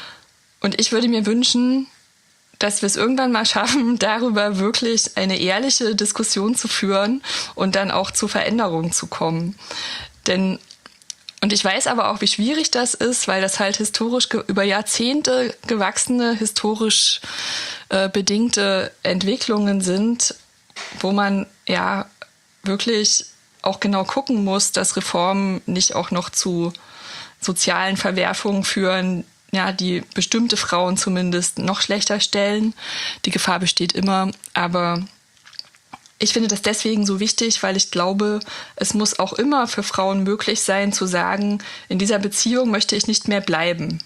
Und ich würde mir wünschen, dass wir es irgendwann mal schaffen, darüber wirklich eine ehrliche Diskussion zu führen und dann auch zu Veränderungen zu kommen. Denn, und ich weiß aber auch, wie schwierig das ist, weil das halt historisch ge- über Jahrzehnte gewachsene, historisch äh, bedingte Entwicklungen sind, wo man ja wirklich auch genau gucken muss, dass Reformen nicht auch noch zu sozialen Verwerfungen führen, ja, die bestimmte Frauen zumindest noch schlechter stellen. Die Gefahr besteht immer, aber ich finde das deswegen so wichtig, weil ich glaube, es muss auch immer für Frauen möglich sein, zu sagen, in dieser Beziehung möchte ich nicht mehr bleiben.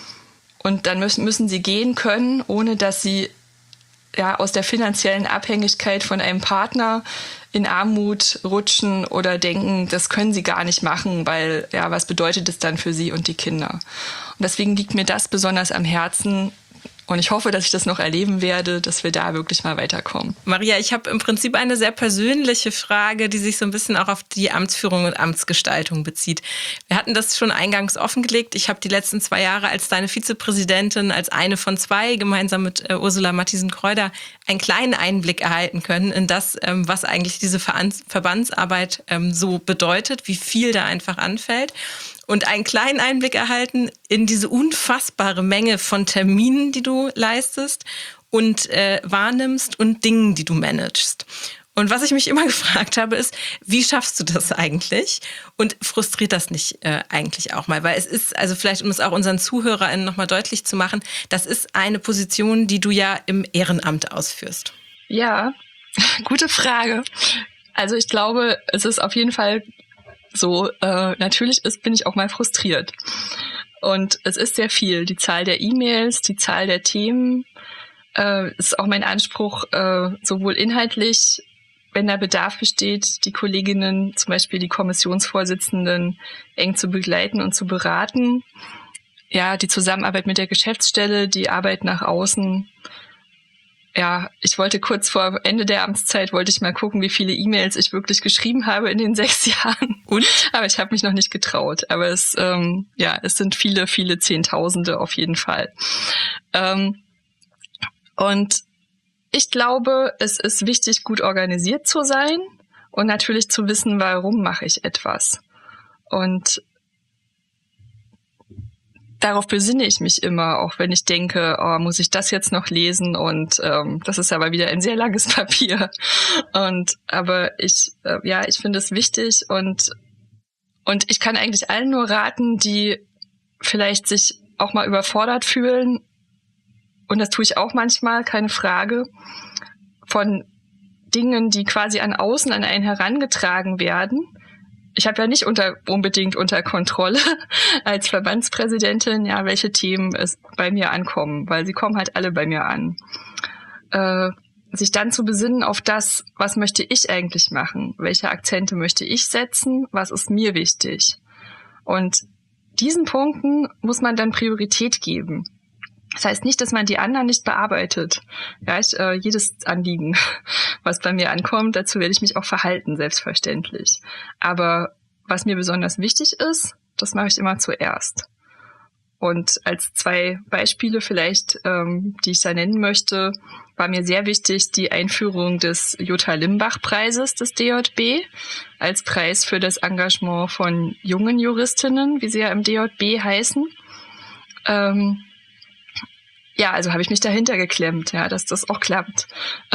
Und dann müssen, müssen sie gehen können, ohne dass sie ja, aus der finanziellen Abhängigkeit von einem Partner in Armut rutschen oder denken, das können sie gar nicht machen, weil, ja, was bedeutet es dann für sie und die Kinder? Und deswegen liegt mir das besonders am Herzen. Und ich hoffe, dass ich das noch erleben werde, dass wir da wirklich mal weiterkommen. Maria, ich habe im Prinzip eine sehr persönliche Frage, die sich so ein bisschen auch auf die Amtsführung und Amtsgestaltung bezieht. Wir hatten das schon eingangs offengelegt. Ich habe die letzten zwei Jahre als deine Vizepräsidentin, als eine von zwei, gemeinsam mit äh, Ursula Mathiesen-Kreuder, einen kleinen Einblick erhalten können in das, ähm, was eigentlich diese Ver- Verbandsarbeit ähm, so bedeutet, wie viel da einfach anfällt. Und einen kleinen Einblick erhalten in diese unfassbare Menge von Terminen, die du leistest und äh, wahrnimmst und Dingen, die du managst. Und was ich mich immer gefragt habe, ist, wie schaffst du das eigentlich? Und frustriert das nicht äh, eigentlich auch mal? Weil es ist, also vielleicht, um es auch unseren ZuhörerInnen nochmal deutlich zu machen, das ist eine Position, die du ja im Ehrenamt ausführst. Ja, gute Frage. Also ich glaube, es ist auf jeden Fall so, äh, natürlich ist, bin ich auch mal frustriert. Und es ist sehr viel. Die Zahl der E-Mails, die Zahl der Themen, äh, ist auch mein Anspruch, äh, sowohl inhaltlich, wenn da Bedarf besteht, die Kolleginnen, zum Beispiel die Kommissionsvorsitzenden, eng zu begleiten und zu beraten. Ja, die Zusammenarbeit mit der Geschäftsstelle, die Arbeit nach außen. Ja, ich wollte kurz vor Ende der Amtszeit, wollte ich mal gucken, wie viele E-Mails ich wirklich geschrieben habe in den sechs Jahren. Und? Aber ich habe mich noch nicht getraut. Aber es, ähm, ja, es sind viele, viele Zehntausende auf jeden Fall. Ähm, und ich glaube, es ist wichtig, gut organisiert zu sein und natürlich zu wissen, warum mache ich etwas. Und darauf besinne ich mich immer, auch wenn ich denke, oh, muss ich das jetzt noch lesen? Und ähm, das ist aber wieder ein sehr langes Papier. Und aber ich, äh, ja, ich finde es wichtig und und ich kann eigentlich allen nur raten, die vielleicht sich auch mal überfordert fühlen. Und das tue ich auch manchmal, keine Frage, von Dingen, die quasi an außen an einen herangetragen werden. Ich habe ja nicht unter, unbedingt unter Kontrolle als Verbandspräsidentin, ja, welche Themen es bei mir ankommen, weil sie kommen halt alle bei mir an. Äh, sich dann zu besinnen auf das, was möchte ich eigentlich machen? Welche Akzente möchte ich setzen? Was ist mir wichtig? Und diesen Punkten muss man dann Priorität geben. Das heißt nicht, dass man die anderen nicht bearbeitet. Ja, ich, äh, jedes Anliegen, was bei mir ankommt, dazu werde ich mich auch verhalten, selbstverständlich. Aber was mir besonders wichtig ist, das mache ich immer zuerst. Und als zwei Beispiele vielleicht, ähm, die ich da nennen möchte, war mir sehr wichtig die Einführung des Jutta-Limbach-Preises des D J B als Preis für das Engagement von jungen Juristinnen, wie sie ja im D J B heißen. Ähm, ja, also habe ich mich dahinter geklemmt, ja, dass das auch klappt.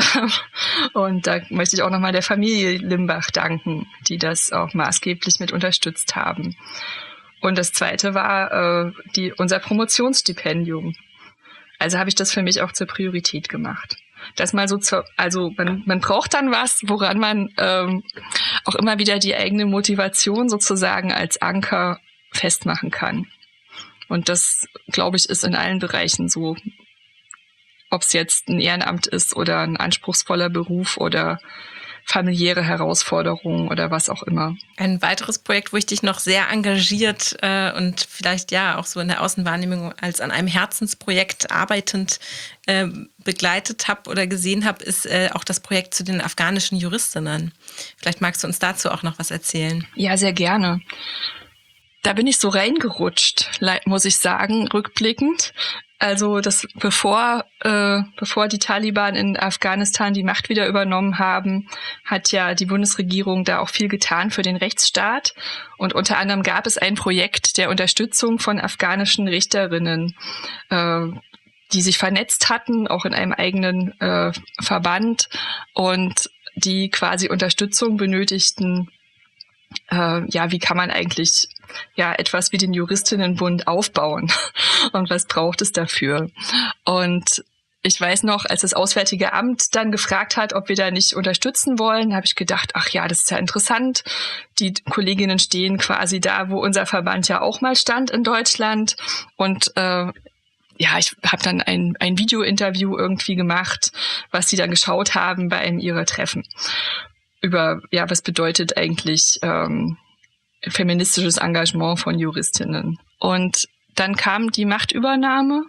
Und da möchte ich auch nochmal der Familie Limbach danken, die das auch maßgeblich mit unterstützt haben. Und das Zweite war äh, die, unser Promotionsstipendium. Also habe ich das für mich auch zur Priorität gemacht. Das mal so zur, also man, man braucht dann was, woran man ähm, auch immer wieder die eigene Motivation sozusagen als Anker festmachen kann. Und das, glaube ich, ist in allen Bereichen so. Ob es jetzt ein Ehrenamt ist oder ein anspruchsvoller Beruf oder familiäre Herausforderungen oder was auch immer. Ein weiteres Projekt, wo ich dich noch sehr engagiert äh, und vielleicht ja auch so in der Außenwahrnehmung als an einem Herzensprojekt arbeitend äh, begleitet habe oder gesehen habe, ist äh, auch das Projekt zu den afghanischen Juristinnen. Vielleicht magst du uns dazu auch noch was erzählen. Ja, sehr gerne. Da bin ich so reingerutscht, muss ich sagen, rückblickend. Also das bevor äh, bevor die Taliban in Afghanistan die Macht wieder übernommen haben, hat ja die Bundesregierung da auch viel getan für den Rechtsstaat. Und unter anderem gab es ein Projekt der Unterstützung von afghanischen Richterinnen, äh, die sich vernetzt hatten, auch in einem eigenen äh, Verband und die quasi Unterstützung benötigten. Äh, ja, wie kann man eigentlich ja etwas wie den Juristinnenbund aufbauen und was braucht es dafür? Und ich weiß noch, als das Auswärtige Amt dann gefragt hat, ob wir da nicht unterstützen wollen, habe ich gedacht, ach ja, das ist ja interessant. Die Kolleginnen stehen quasi da, wo unser Verband ja auch mal stand in Deutschland. Und äh, ja, ich habe dann ein, ein Video-Interview irgendwie gemacht, was sie dann geschaut haben bei einem ihrer Treffen. Über, ja, was bedeutet eigentlich ähm, feministisches Engagement von Juristinnen. Und dann kam die Machtübernahme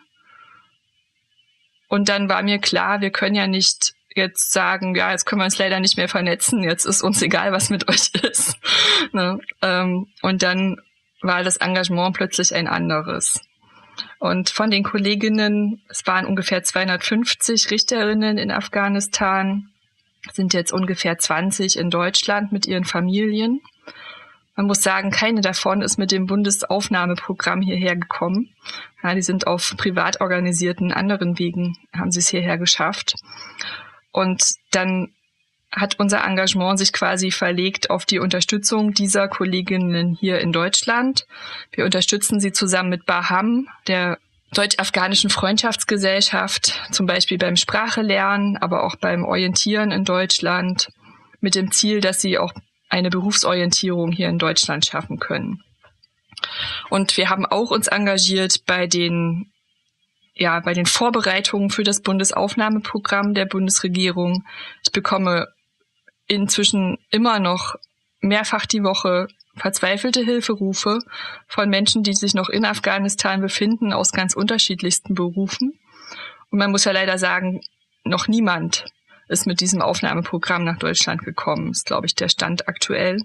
und dann war mir klar, wir können ja nicht jetzt sagen, ja, jetzt können wir uns leider nicht mehr vernetzen, jetzt ist uns egal, was mit euch ist. Ne? Ähm, und dann war das Engagement plötzlich ein anderes. Und von den Kolleginnen, es waren ungefähr zweihundertfünfzig Richterinnen in Afghanistan, sind jetzt ungefähr zwanzig in Deutschland mit ihren Familien. Man muss sagen, keine davon ist mit dem Bundesaufnahmeprogramm hierher gekommen. Ja, die sind auf privat organisierten anderen Wegen, haben sie es hierher geschafft. Und dann hat unser Engagement sich quasi verlegt auf die Unterstützung dieser Kolleginnen hier in Deutschland. Wir unterstützen sie zusammen mit Baham, der Deutsch-Afghanischen Freundschaftsgesellschaft, zum Beispiel beim Sprachelernen, aber auch beim Orientieren in Deutschland, mit dem Ziel, dass sie auch eine Berufsorientierung hier in Deutschland schaffen können. Und wir haben auch uns engagiert bei den, ja, bei den Vorbereitungen für das Bundesaufnahmeprogramm der Bundesregierung. Ich bekomme inzwischen immer noch mehrfach die Woche verzweifelte Hilferufe von Menschen, die sich noch in Afghanistan befinden, aus ganz unterschiedlichsten Berufen. Und man muss ja leider sagen, noch niemand ist mit diesem Aufnahmeprogramm nach Deutschland gekommen, ist, glaube ich, der Stand aktuell.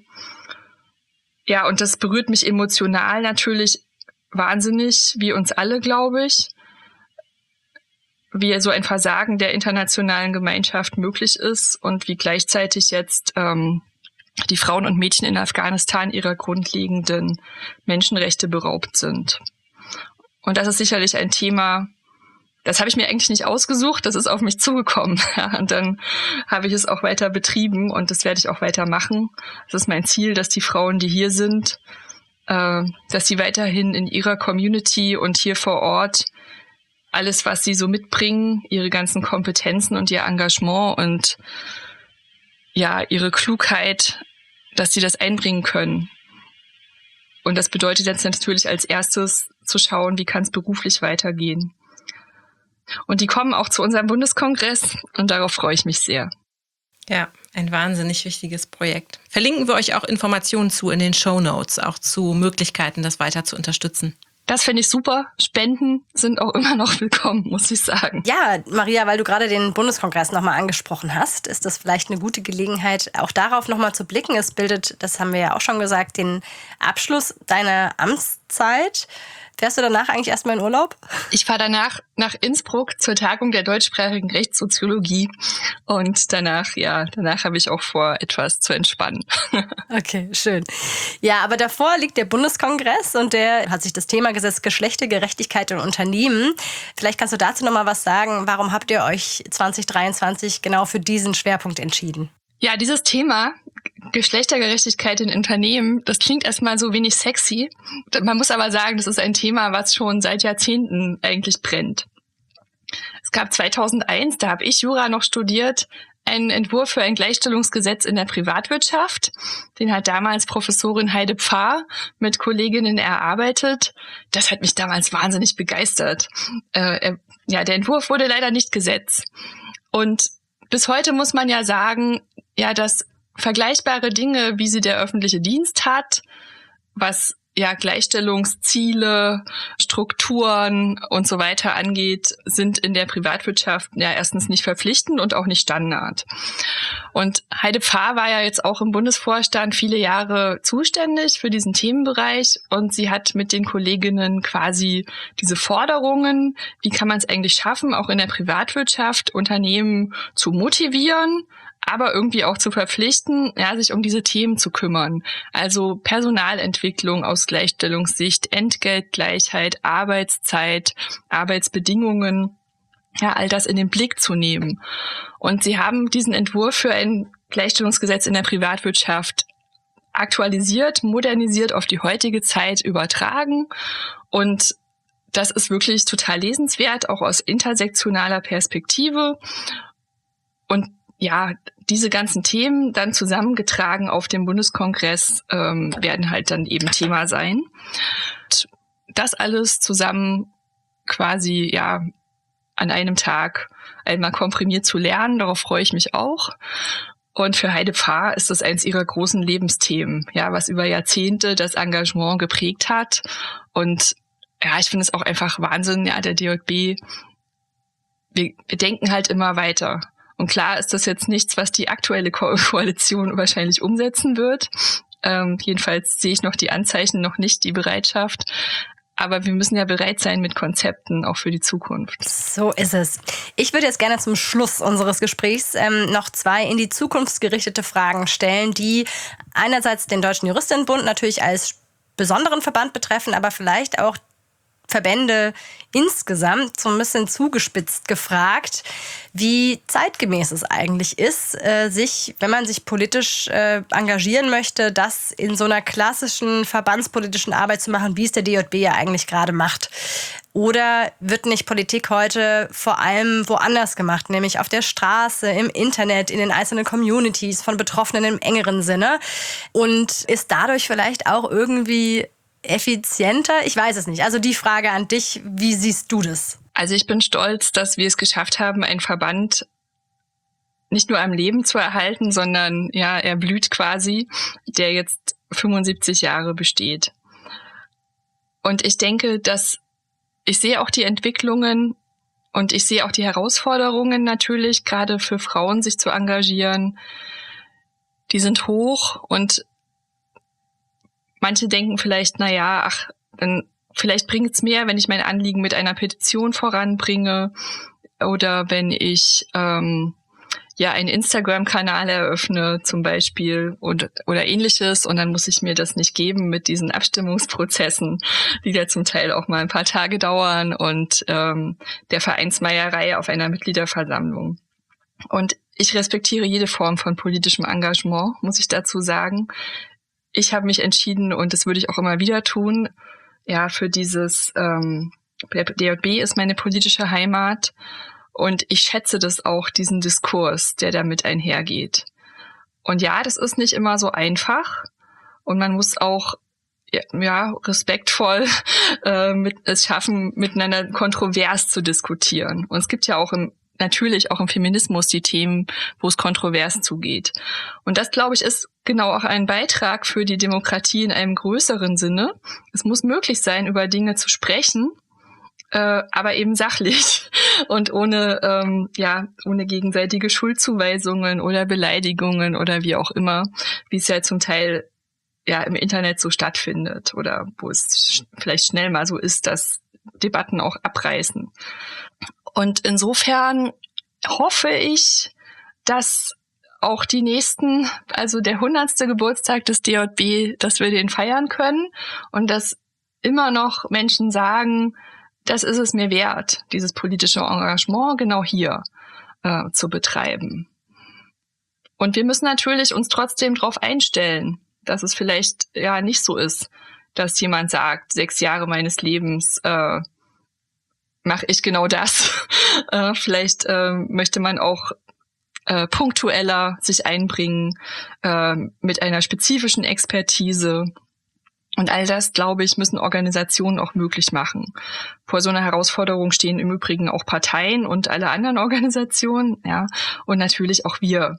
Ja, und das berührt mich emotional natürlich wahnsinnig, wie uns alle, glaube ich, wie so ein Versagen der internationalen Gemeinschaft möglich ist und wie gleichzeitig jetzt ähm, die Frauen und Mädchen in Afghanistan ihrer grundlegenden Menschenrechte beraubt sind. Und das ist sicherlich ein Thema, das habe ich mir eigentlich nicht ausgesucht, das ist auf mich zugekommen. Ja, und dann habe ich es auch weiter betrieben und das werde ich auch weiter machen. Das ist mein Ziel, dass die Frauen, die hier sind, äh, dass sie weiterhin in ihrer Community und hier vor Ort alles, was sie so mitbringen, ihre ganzen Kompetenzen und ihr Engagement und ja, ihre Klugheit, dass sie das einbringen können. Und das bedeutet jetzt natürlich als erstes zu schauen, wie kann es beruflich weitergehen. Und die kommen auch zu unserem Bundeskongress und darauf freue ich mich sehr. Ja, ein wahnsinnig wichtiges Projekt. Verlinken wir euch auch Informationen zu in den Shownotes, auch zu Möglichkeiten, das weiter zu unterstützen. Das finde ich super. Spenden sind auch immer noch willkommen, muss ich sagen. Ja, Maria, weil du gerade den Bundeskongress nochmal angesprochen hast, ist das vielleicht eine gute Gelegenheit, auch darauf nochmal zu blicken. Es bildet, das haben wir ja auch schon gesagt, den Abschluss deiner Amtszeit Zeit. Fährst du danach eigentlich erstmal in Urlaub? Ich fahre danach nach Innsbruck zur Tagung der deutschsprachigen Rechtssoziologie und danach, ja, danach habe ich auch vor, etwas zu entspannen. Okay, schön. Ja, aber davor liegt der Bundeskongress und der hat sich das Thema gesetzt, Geschlechtergerechtigkeit in Unternehmen. Vielleicht kannst du dazu noch mal was sagen. Warum habt ihr euch zwanzig dreiundzwanzig genau für diesen Schwerpunkt entschieden? Ja, dieses Thema Geschlechtergerechtigkeit in Unternehmen, das klingt erstmal so wenig sexy. Man muss aber sagen, das ist ein Thema, was schon seit Jahrzehnten eigentlich brennt. Es gab zweitausendeins, da habe ich Jura noch studiert, einen Entwurf für ein Gleichstellungsgesetz in der Privatwirtschaft. Den hat damals Professorin Heide Pfarr mit Kolleginnen erarbeitet. Das hat mich damals wahnsinnig begeistert. Äh, ja, der Entwurf wurde leider nicht Gesetz. Und bis heute muss man ja sagen, ja, dass vergleichbare Dinge, wie sie der öffentliche Dienst hat, was ja Gleichstellungsziele, Strukturen und so weiter angeht, sind in der Privatwirtschaft ja erstens nicht verpflichtend und auch nicht Standard. Und Heide Pfarr war ja jetzt auch im Bundesvorstand viele Jahre zuständig für diesen Themenbereich und sie hat mit den Kolleginnen quasi diese Forderungen, wie kann man es eigentlich schaffen, auch in der Privatwirtschaft Unternehmen zu motivieren, aber irgendwie auch zu verpflichten, ja, sich um diese Themen zu kümmern. Also Personalentwicklung aus Gleichstellungssicht, Entgeltgleichheit, Arbeitszeit, Arbeitsbedingungen, ja, all das in den Blick zu nehmen. Und sie haben diesen Entwurf für ein Gleichstellungsgesetz in der Privatwirtschaft aktualisiert, modernisiert, auf die heutige Zeit übertragen. Und das ist wirklich total lesenswert, auch aus intersektionaler Perspektive. Und ja, diese ganzen Themen dann zusammengetragen auf dem Bundeskongress ähm, werden halt dann eben Thema sein. Und das alles zusammen quasi ja an einem Tag einmal komprimiert zu lernen, darauf freue ich mich auch. Und für Heide Pfarr ist das eins ihrer großen Lebensthemen, ja, was über Jahrzehnte das Engagement geprägt hat. Und ja, ich finde es auch einfach Wahnsinn, ja, der D J B, wir, wir denken halt immer weiter. Und klar ist das jetzt nichts, was die aktuelle Ko- Koalition wahrscheinlich umsetzen wird. Ähm, jedenfalls sehe ich noch die Anzeichen, noch nicht die Bereitschaft. Aber wir müssen ja bereit sein mit Konzepten, auch für die Zukunft. So ist es. Ich würde jetzt gerne zum Schluss unseres Gesprächs ähm, noch zwei in die Zukunft gerichtete Fragen stellen, die einerseits den Deutschen Juristinnenbund natürlich als besonderen Verband betreffen, aber vielleicht auch Verbände insgesamt so ein bisschen zugespitzt gefragt, wie zeitgemäß es eigentlich ist, äh, sich, wenn man sich politisch äh, engagieren möchte, das in so einer klassischen verbandspolitischen Arbeit zu machen, wie es der D J B ja eigentlich gerade macht. Oder wird nicht Politik heute vor allem woanders gemacht, nämlich auf der Straße, im Internet, in den einzelnen Communities von Betroffenen im engeren Sinne und ist dadurch vielleicht auch irgendwie effizienter? Ich weiß es nicht. Also die Frage an dich, wie siehst du das? Also ich bin stolz, dass wir es geschafft haben, einen Verband nicht nur am Leben zu erhalten, sondern ja, er blüht quasi, der jetzt fünfundsiebzig Jahre besteht. Und ich denke, dass ich sehe auch die Entwicklungen und ich sehe auch die Herausforderungen natürlich, gerade für Frauen sich zu engagieren. Die sind hoch und manche denken vielleicht, na ja, ach, dann vielleicht bringt's mehr, wenn ich mein Anliegen mit einer Petition voranbringe oder wenn ich ähm, ja einen Instagram-Kanal eröffne zum Beispiel und, oder ähnliches und dann muss ich mir das nicht geben mit diesen Abstimmungsprozessen, die ja zum Teil auch mal ein paar Tage dauern und ähm, der Vereinsmeierei auf einer Mitgliederversammlung. Und ich respektiere jede Form von politischem Engagement, muss ich dazu sagen. Ich habe mich entschieden, und das würde ich auch immer wieder tun, ja, für dieses, ähm, der D J B ist meine politische Heimat und ich schätze das auch, diesen Diskurs, der damit einhergeht. Und ja, das ist nicht immer so einfach und man muss auch ja respektvoll äh, mit, es schaffen, miteinander kontrovers zu diskutieren. Und es gibt ja auch im natürlich auch im Feminismus die Themen, wo es kontrovers zugeht. Und das, glaube ich, ist genau auch ein Beitrag für die Demokratie in einem größeren Sinne. Es muss möglich sein, über Dinge zu sprechen, äh, aber eben sachlich und ohne, ähm, ja, ohne gegenseitige Schuldzuweisungen oder Beleidigungen oder wie auch immer, wie es ja zum Teil ja im Internet so stattfindet oder wo es sch- vielleicht schnell mal so ist, dass Debatten auch abreißen. Und insofern hoffe ich, dass auch die nächsten, also der hundertste Geburtstag des D J B, dass wir den feiern können und dass immer noch Menschen sagen, das ist es mir wert, dieses politische Engagement genau hier äh, zu betreiben. Und wir müssen natürlich uns trotzdem darauf einstellen, dass es vielleicht ja nicht so ist, dass jemand sagt, sechs Jahre meines Lebens äh, mache ich genau das. äh, vielleicht äh, möchte man auch äh, punktueller sich einbringen, äh, mit einer spezifischen Expertise. Und all das, glaube ich, müssen Organisationen auch möglich machen. Vor so einer Herausforderung stehen im Übrigen auch Parteien und alle anderen Organisationen, ja, und natürlich auch wir.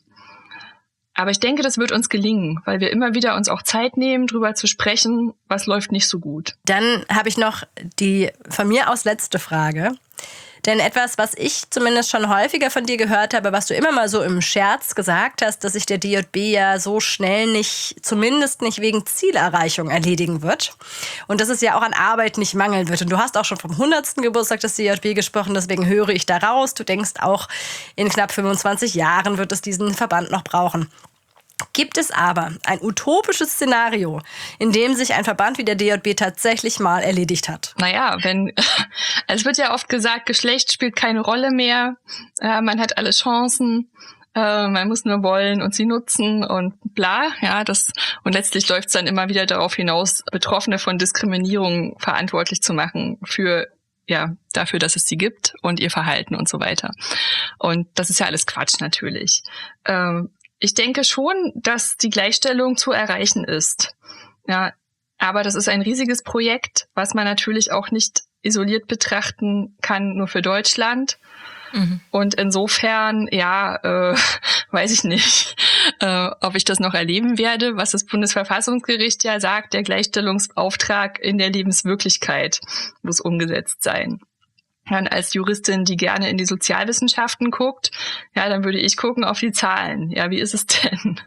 Aber ich denke, das wird uns gelingen, weil wir immer wieder uns auch Zeit nehmen, drüber zu sprechen, was läuft nicht so gut. Dann habe ich noch die von mir aus letzte Frage. Denn etwas, was ich zumindest schon häufiger von dir gehört habe, was du immer mal so im Scherz gesagt hast, dass sich der D J B ja so schnell nicht, zumindest nicht wegen Zielerreichung erledigen wird. Und dass es ja auch an Arbeit nicht mangeln wird. Und du hast auch schon vom hundertsten Geburtstag des D J B gesprochen, deswegen höre ich da raus. Du denkst auch, in knapp fünfundzwanzig Jahren wird es diesen Verband noch brauchen. Gibt es aber ein utopisches Szenario, in dem sich ein Verband wie der D J B tatsächlich mal erledigt hat? Naja, wenn, es wird ja oft gesagt, Geschlecht spielt keine Rolle mehr, äh, man hat alle Chancen, äh, man muss nur wollen und sie nutzen und bla, ja, das, und letztlich läuft es dann immer wieder darauf hinaus, Betroffene von Diskriminierung verantwortlich zu machen für, ja, dafür, dass es sie gibt und ihr Verhalten und so weiter. Und das ist ja alles Quatsch natürlich. Ähm, Ich denke schon, dass die Gleichstellung zu erreichen ist. Ja, aber das ist ein riesiges Projekt, was man natürlich auch nicht isoliert betrachten kann, nur für Deutschland. Mhm. Und insofern, ja, äh, weiß ich nicht, äh, ob ich das noch erleben werde, was das Bundesverfassungsgericht ja sagt, der Gleichstellungsauftrag in der Lebenswirklichkeit muss umgesetzt sein. Dann als Juristin, die gerne in die Sozialwissenschaften guckt, ja, dann würde ich gucken auf die Zahlen. Ja, wie ist es denn?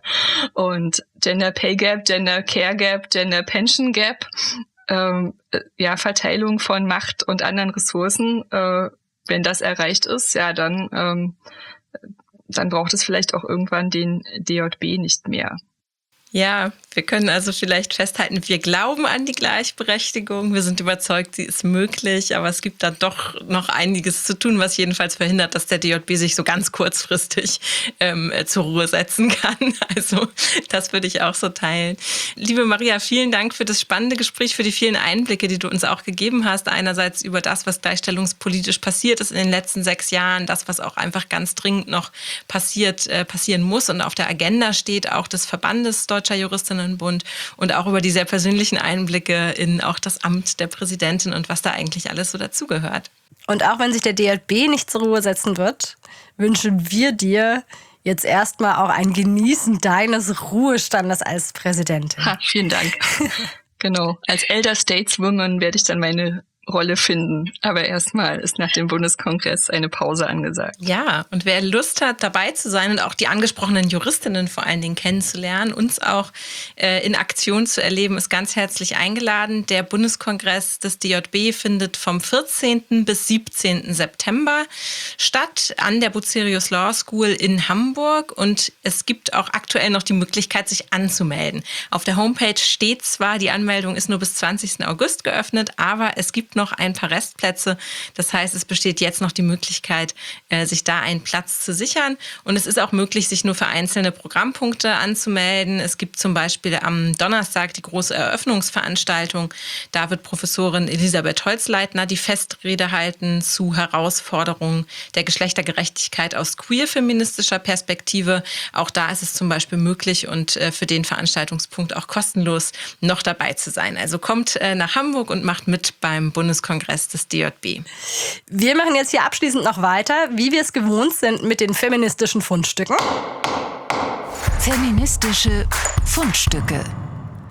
Und Gender Pay Gap, Gender Care Gap, Gender Pension Gap, ähm, ja, Verteilung von Macht und anderen Ressourcen, äh, wenn das erreicht ist, ja, dann, ähm, dann braucht es vielleicht auch irgendwann den D J B nicht mehr. Ja, wir können also vielleicht festhalten, wir glauben an die Gleichberechtigung, wir sind überzeugt, sie ist möglich, aber es gibt da doch noch einiges zu tun, was jedenfalls verhindert, dass der D J B sich so ganz kurzfristig ähm, zur Ruhe setzen kann. Also das würde ich auch so teilen. Liebe Maria, vielen Dank für das spannende Gespräch, für die vielen Einblicke, die du uns auch gegeben hast. Einerseits über das, was gleichstellungspolitisch passiert ist in den letzten sechs Jahren, das, was auch einfach ganz dringend noch passiert, äh, passieren muss und auf der Agenda steht, auch des Verbandes Deutscher Juristinnenbund und auch über die sehr persönlichen Einblicke in auch das Amt der Präsidentin und was da eigentlich alles so dazugehört. Und auch wenn sich der D J B nicht zur Ruhe setzen wird, wünschen wir dir jetzt erstmal auch ein Genießen deines Ruhestandes als Präsidentin. Ha, vielen Dank. Genau, als Elder Stateswoman werde ich dann meine Rolle finden. Aber erstmal ist nach dem Bundeskongress eine Pause angesagt. Ja, und wer Lust hat, dabei zu sein und auch die angesprochenen Juristinnen vor allen Dingen kennenzulernen, uns auch äh, in Aktion zu erleben, ist ganz herzlich eingeladen. Der Bundeskongress des D J B findet vom vierzehnten bis siebzehnten September statt an der Bucerius Law School in Hamburg. Und es gibt auch aktuell noch die Möglichkeit, sich anzumelden. Auf der Homepage steht zwar, die Anmeldung ist nur bis zwanzigsten August geöffnet, aber es gibt noch ein paar Restplätze. Das heißt, es besteht jetzt noch die Möglichkeit, sich da einen Platz zu sichern. Und es ist auch möglich, sich nur für einzelne Programmpunkte anzumelden. Es gibt zum Beispiel am Donnerstag die große Eröffnungsveranstaltung. Da wird Professorin Elisabeth Holzleitner die Festrede halten zu Herausforderungen der Geschlechtergerechtigkeit aus queer-feministischer Perspektive. Auch da ist es zum Beispiel möglich und für den Veranstaltungspunkt auch kostenlos noch dabei zu sein. Also kommt nach Hamburg und macht mit beim Bundeskongress des D J B. Wir machen jetzt hier abschließend noch weiter, wie wir es gewohnt sind mit den feministischen Fundstücken. Feministische Fundstücke.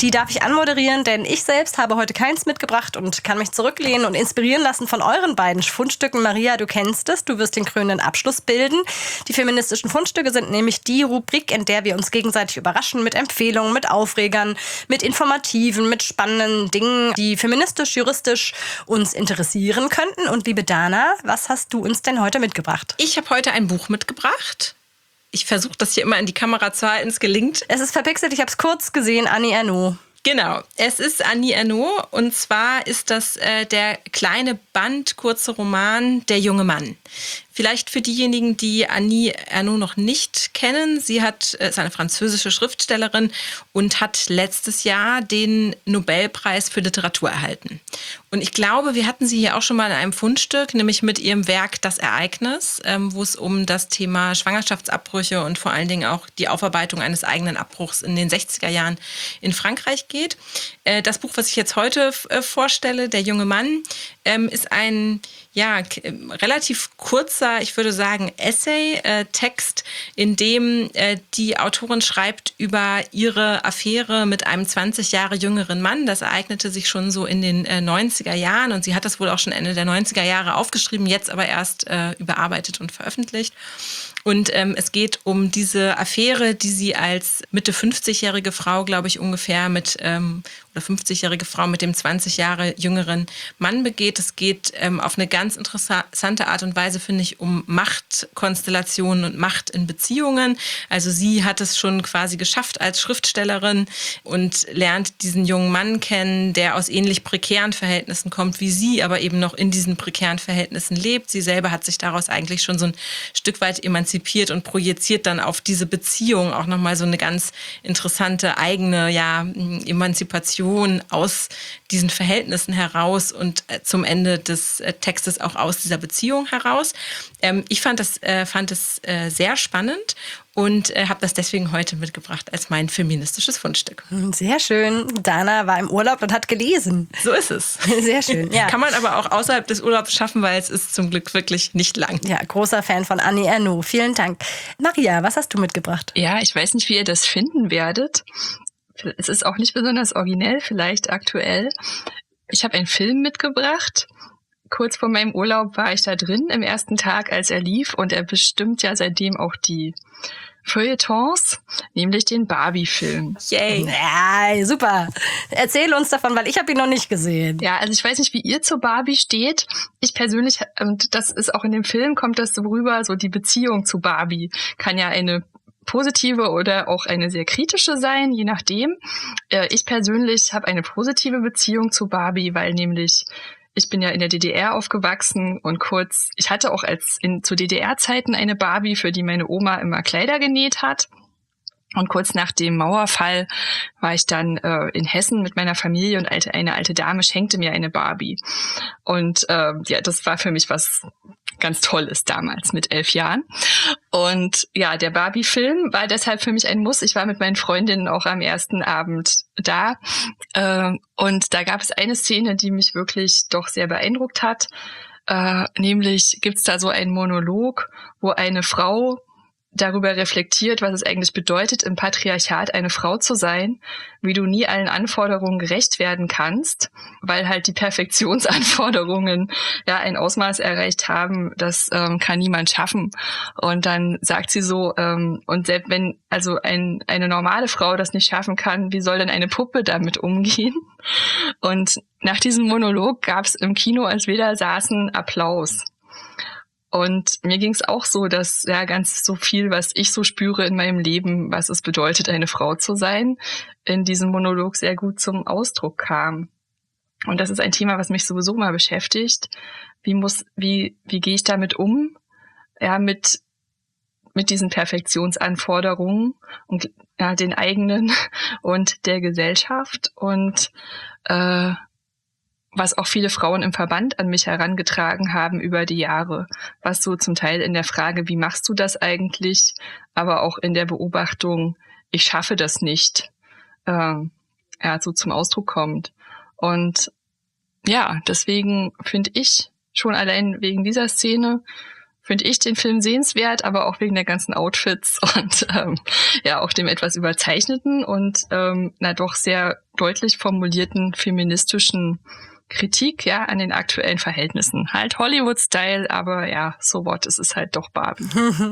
Die darf ich anmoderieren, denn ich selbst habe heute keins mitgebracht und kann mich zurücklehnen und inspirieren lassen von euren beiden Fundstücken. Maria, du kennst es, du wirst den krönenden Abschluss bilden. Die feministischen Fundstücke sind nämlich die Rubrik, in der wir uns gegenseitig überraschen mit Empfehlungen, mit Aufregern, mit Informativen, mit spannenden Dingen, die feministisch, juristisch uns interessieren könnten. Und liebe Dana, was hast du uns denn heute mitgebracht? Ich habe heute ein Buch mitgebracht. Ich versuche das hier immer in die Kamera zu halten, es gelingt. Es ist verpixelt, ich habe es kurz gesehen, Annie Ernaux. Genau, es ist Annie Ernaux und zwar ist das äh, der kleine Band, kurze Roman Der junge Mann. Vielleicht für diejenigen, die Annie Ernaux noch nicht kennen. Sie hat, ist eine französische Schriftstellerin und hat letztes Jahr den Nobelpreis für Literatur erhalten. Und ich glaube, wir hatten sie hier auch schon mal in einem Fundstück, nämlich mit ihrem Werk Das Ereignis, ähm, wo es um das Thema Schwangerschaftsabbrüche und vor allen Dingen auch die Aufarbeitung eines eigenen Abbruchs in den sechziger Jahren in Frankreich geht. Äh, das Buch, was ich jetzt heute äh, vorstelle, Der junge Mann, ähm, ist ein ja, k- relativ kurzer, ich würde sagen, Essay-Text, äh, in dem äh, die Autorin schreibt über ihre Affäre mit einem zwanzig Jahre jüngeren Mann. Das ereignete sich schon so in den äh, neunziger Jahren und sie hat das wohl auch schon Ende der neunziger Jahre aufgeschrieben, jetzt aber erst äh, überarbeitet und veröffentlicht. Und ähm, es geht um diese Affäre, die sie als Mitte fünfzigjährige Frau, glaube ich, ungefähr mit, ähm, oder fünfzigjährige Frau mit dem zwanzig Jahre jüngeren Mann begeht. Es geht ähm, auf eine ganz interessante Art und Weise, finde ich, um Machtkonstellationen und Macht in Beziehungen. Also sie hat es schon quasi geschafft als Schriftstellerin und lernt diesen jungen Mann kennen, der aus ähnlich prekären Verhältnissen kommt wie sie, aber eben noch in diesen prekären Verhältnissen lebt. Sie selber hat sich daraus eigentlich schon so ein Stück weit emanzipiert und projiziert dann auf diese Beziehung auch nochmal so eine ganz interessante eigene ja, Emanzipation aus diesen Verhältnissen heraus und äh, zum Ende des äh, Textes auch aus dieser Beziehung heraus. Ähm, ich fand das, äh, fand das äh, sehr spannend und äh, habe das deswegen heute mitgebracht als mein feministisches Fundstück. Sehr schön. Dana war im Urlaub und hat gelesen. So ist es. Sehr schön, ja. Kann man aber auch außerhalb des Urlaubs schaffen, weil es ist zum Glück wirklich nicht lang. Ja, großer Fan von Annie Ernaux. Vielen Dank. Maria, was hast du mitgebracht? Ja, ich weiß nicht, wie ihr das finden werdet. Es ist auch nicht besonders originell, vielleicht aktuell. Ich habe einen Film mitgebracht. Kurz vor meinem Urlaub war ich da drin im ersten Tag, als er lief. Und er bestimmt ja seitdem auch die Feuilletons, nämlich den Barbie-Film. Yay! Ja, super. Erzähl uns davon, weil ich habe ihn noch nicht gesehen. Ja, also ich weiß nicht, wie ihr zu Barbie steht. Ich persönlich, und das ist auch in dem Film, kommt das so rüber, so die Beziehung zu Barbie kann ja eine positive oder auch eine sehr kritische sein, je nachdem. Ich persönlich habe eine positive Beziehung zu Barbie, weil nämlich ich bin ja in der D D R aufgewachsen und kurz, ich hatte auch als in zu D D R-Zeiten eine Barbie, für die meine Oma immer Kleider genäht hat. Und kurz nach dem Mauerfall war ich dann äh, in Hessen mit meiner Familie und alte, eine alte Dame schenkte mir eine Barbie. Und äh, ja, das war für mich was ganz Tolles damals mit elf Jahren. Und ja, der Barbie-Film war deshalb für mich ein Muss. Ich war mit meinen Freundinnen auch am ersten Abend da. Äh, und da gab es eine Szene, die mich wirklich doch sehr beeindruckt hat. Äh, nämlich gibt's da so einen Monolog, wo eine Frau darüber reflektiert, was es eigentlich bedeutet, im Patriarchat eine Frau zu sein, wie du nie allen Anforderungen gerecht werden kannst, weil halt die Perfektionsanforderungen ja ein Ausmaß erreicht haben, das ähm, kann niemand schaffen. Und dann sagt sie so, ähm, und selbst wenn also ein, eine normale Frau das nicht schaffen kann, wie soll denn eine Puppe damit umgehen? Und nach diesem Monolog gab es im Kino, als wir da saßen, Applaus. Und mir ging es auch so, dass ja ganz so viel, was ich so spüre in meinem Leben, was es bedeutet, eine Frau zu sein, in diesem Monolog sehr gut zum Ausdruck kam. Und das ist ein Thema, was mich sowieso mal beschäftigt. Wie muss, wie, wie gehe ich damit um? Ja, mit, mit diesen Perfektionsanforderungen und ja, den eigenen und der Gesellschaft und äh, was auch viele Frauen im Verband an mich herangetragen haben über die Jahre, was so zum Teil in der Frage, wie machst du das eigentlich, aber auch in der Beobachtung, ich schaffe das nicht, äh, ja, so zum Ausdruck kommt. Und ja, deswegen finde ich schon allein wegen dieser Szene finde ich den Film sehenswert, aber auch wegen der ganzen Outfits und ähm, ja auch dem etwas überzeichneten und ähm, na doch sehr deutlich formulierten feministischen Kritik ja an den aktuellen Verhältnissen. Halt Hollywood-Style, aber ja, so what, es ist halt doch Barbie.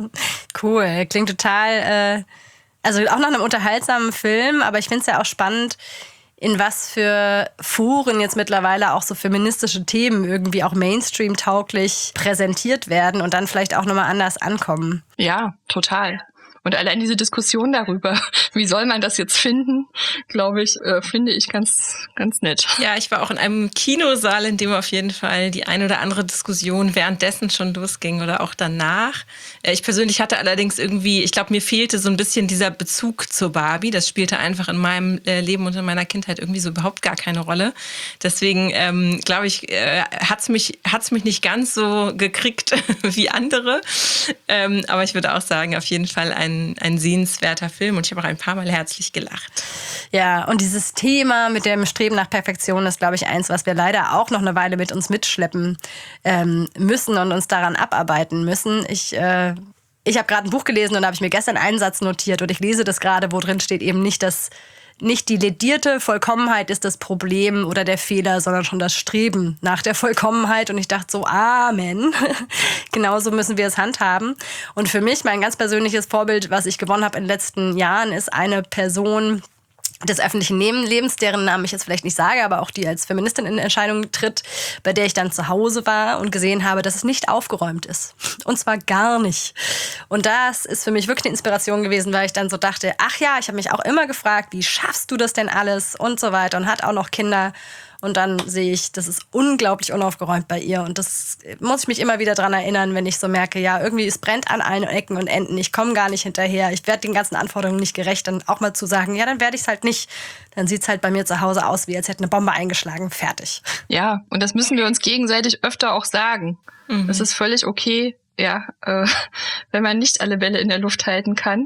Cool, klingt total, äh, also auch nach einem unterhaltsamen Film, aber ich finde es ja auch spannend, in was für Foren jetzt mittlerweile auch so feministische Themen irgendwie auch Mainstream-tauglich präsentiert werden und dann vielleicht auch nochmal anders ankommen. Ja, total. Und allein diese Diskussion darüber, wie soll man das jetzt finden, glaube ich, äh, finde ich ganz, ganz nett. Ja, ich war auch in einem Kinosaal, in dem auf jeden Fall die ein oder andere Diskussion währenddessen schon losging oder auch danach. Ich persönlich hatte allerdings irgendwie, ich glaube, mir fehlte so ein bisschen dieser Bezug zur Barbie. Das spielte einfach in meinem Leben und in meiner Kindheit irgendwie so überhaupt gar keine Rolle. Deswegen, ähm, glaube ich, äh, hat's mich, hat's mich nicht ganz so gekriegt wie andere. Ähm, aber ich würde auch sagen, auf jeden Fall ein Ein, ein sehenswerter Film und ich habe auch ein paar Mal herzlich gelacht. Ja, und dieses Thema mit dem Streben nach Perfektion ist, glaube ich, eins, was wir leider auch noch eine Weile mit uns mitschleppen ähm, müssen und uns daran abarbeiten müssen. Ich, äh, ich habe gerade ein Buch gelesen und da habe ich mir gestern einen Satz notiert und ich lese das gerade, wo drin steht eben nicht, dass nicht die ledierte Vollkommenheit ist das Problem oder der Fehler, sondern schon das Streben nach der Vollkommenheit. Und ich dachte so, Amen. Genauso müssen wir es handhaben. Und für mich, mein ganz persönliches Vorbild, was ich gewonnen habe in den letzten Jahren, ist eine Person des öffentlichen Lebens, deren Namen ich jetzt vielleicht nicht sage, aber auch die als Feministin in Erscheinung tritt, bei der ich dann zu Hause war und gesehen habe, dass es nicht aufgeräumt ist. Und zwar gar nicht. Und das ist für mich wirklich eine Inspiration gewesen, weil ich dann so dachte, ach ja, ich habe mich auch immer gefragt, wie schaffst du das denn alles und so weiter und hat auch noch Kinder. Und dann sehe ich, das ist unglaublich unaufgeräumt bei ihr. Und das muss ich mich immer wieder dran erinnern, wenn ich so merke, ja, irgendwie es brennt an allen Ecken und Enden. Ich komme gar nicht hinterher. Ich werde den ganzen Anforderungen nicht gerecht. Dann auch mal zu sagen, ja, dann werde ich es halt nicht. Dann sieht es halt bei mir zu Hause aus, wie als hätte eine Bombe eingeschlagen. Fertig. Ja, und das müssen wir uns gegenseitig öfter auch sagen. Mhm. Das ist völlig okay, ja, äh, wenn man nicht alle Bälle in der Luft halten kann.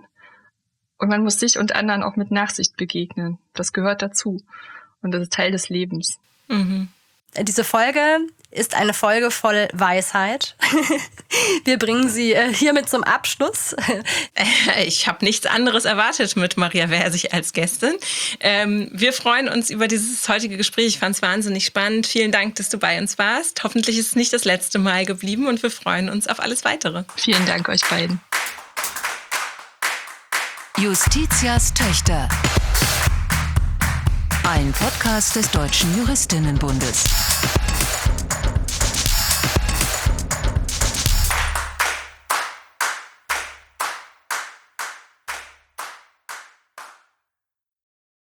Und man muss sich und anderen auch mit Nachsicht begegnen. Das gehört dazu. Und das ist Teil des Lebens. Mhm. Diese Folge ist eine Folge voll Weisheit. Wir bringen sie hiermit zum Abschluss. Ich habe nichts anderes erwartet mit Maria Versich als Gästin. Ähm, wir freuen uns über dieses heutige Gespräch. Ich fand es wahnsinnig spannend. Vielen Dank, dass du bei uns warst. Hoffentlich ist es nicht das letzte Mal geblieben und wir freuen uns auf alles Weitere. Vielen Dank euch beiden. Justitias Töchter. Ein Podcast des Deutschen Juristinnenbundes.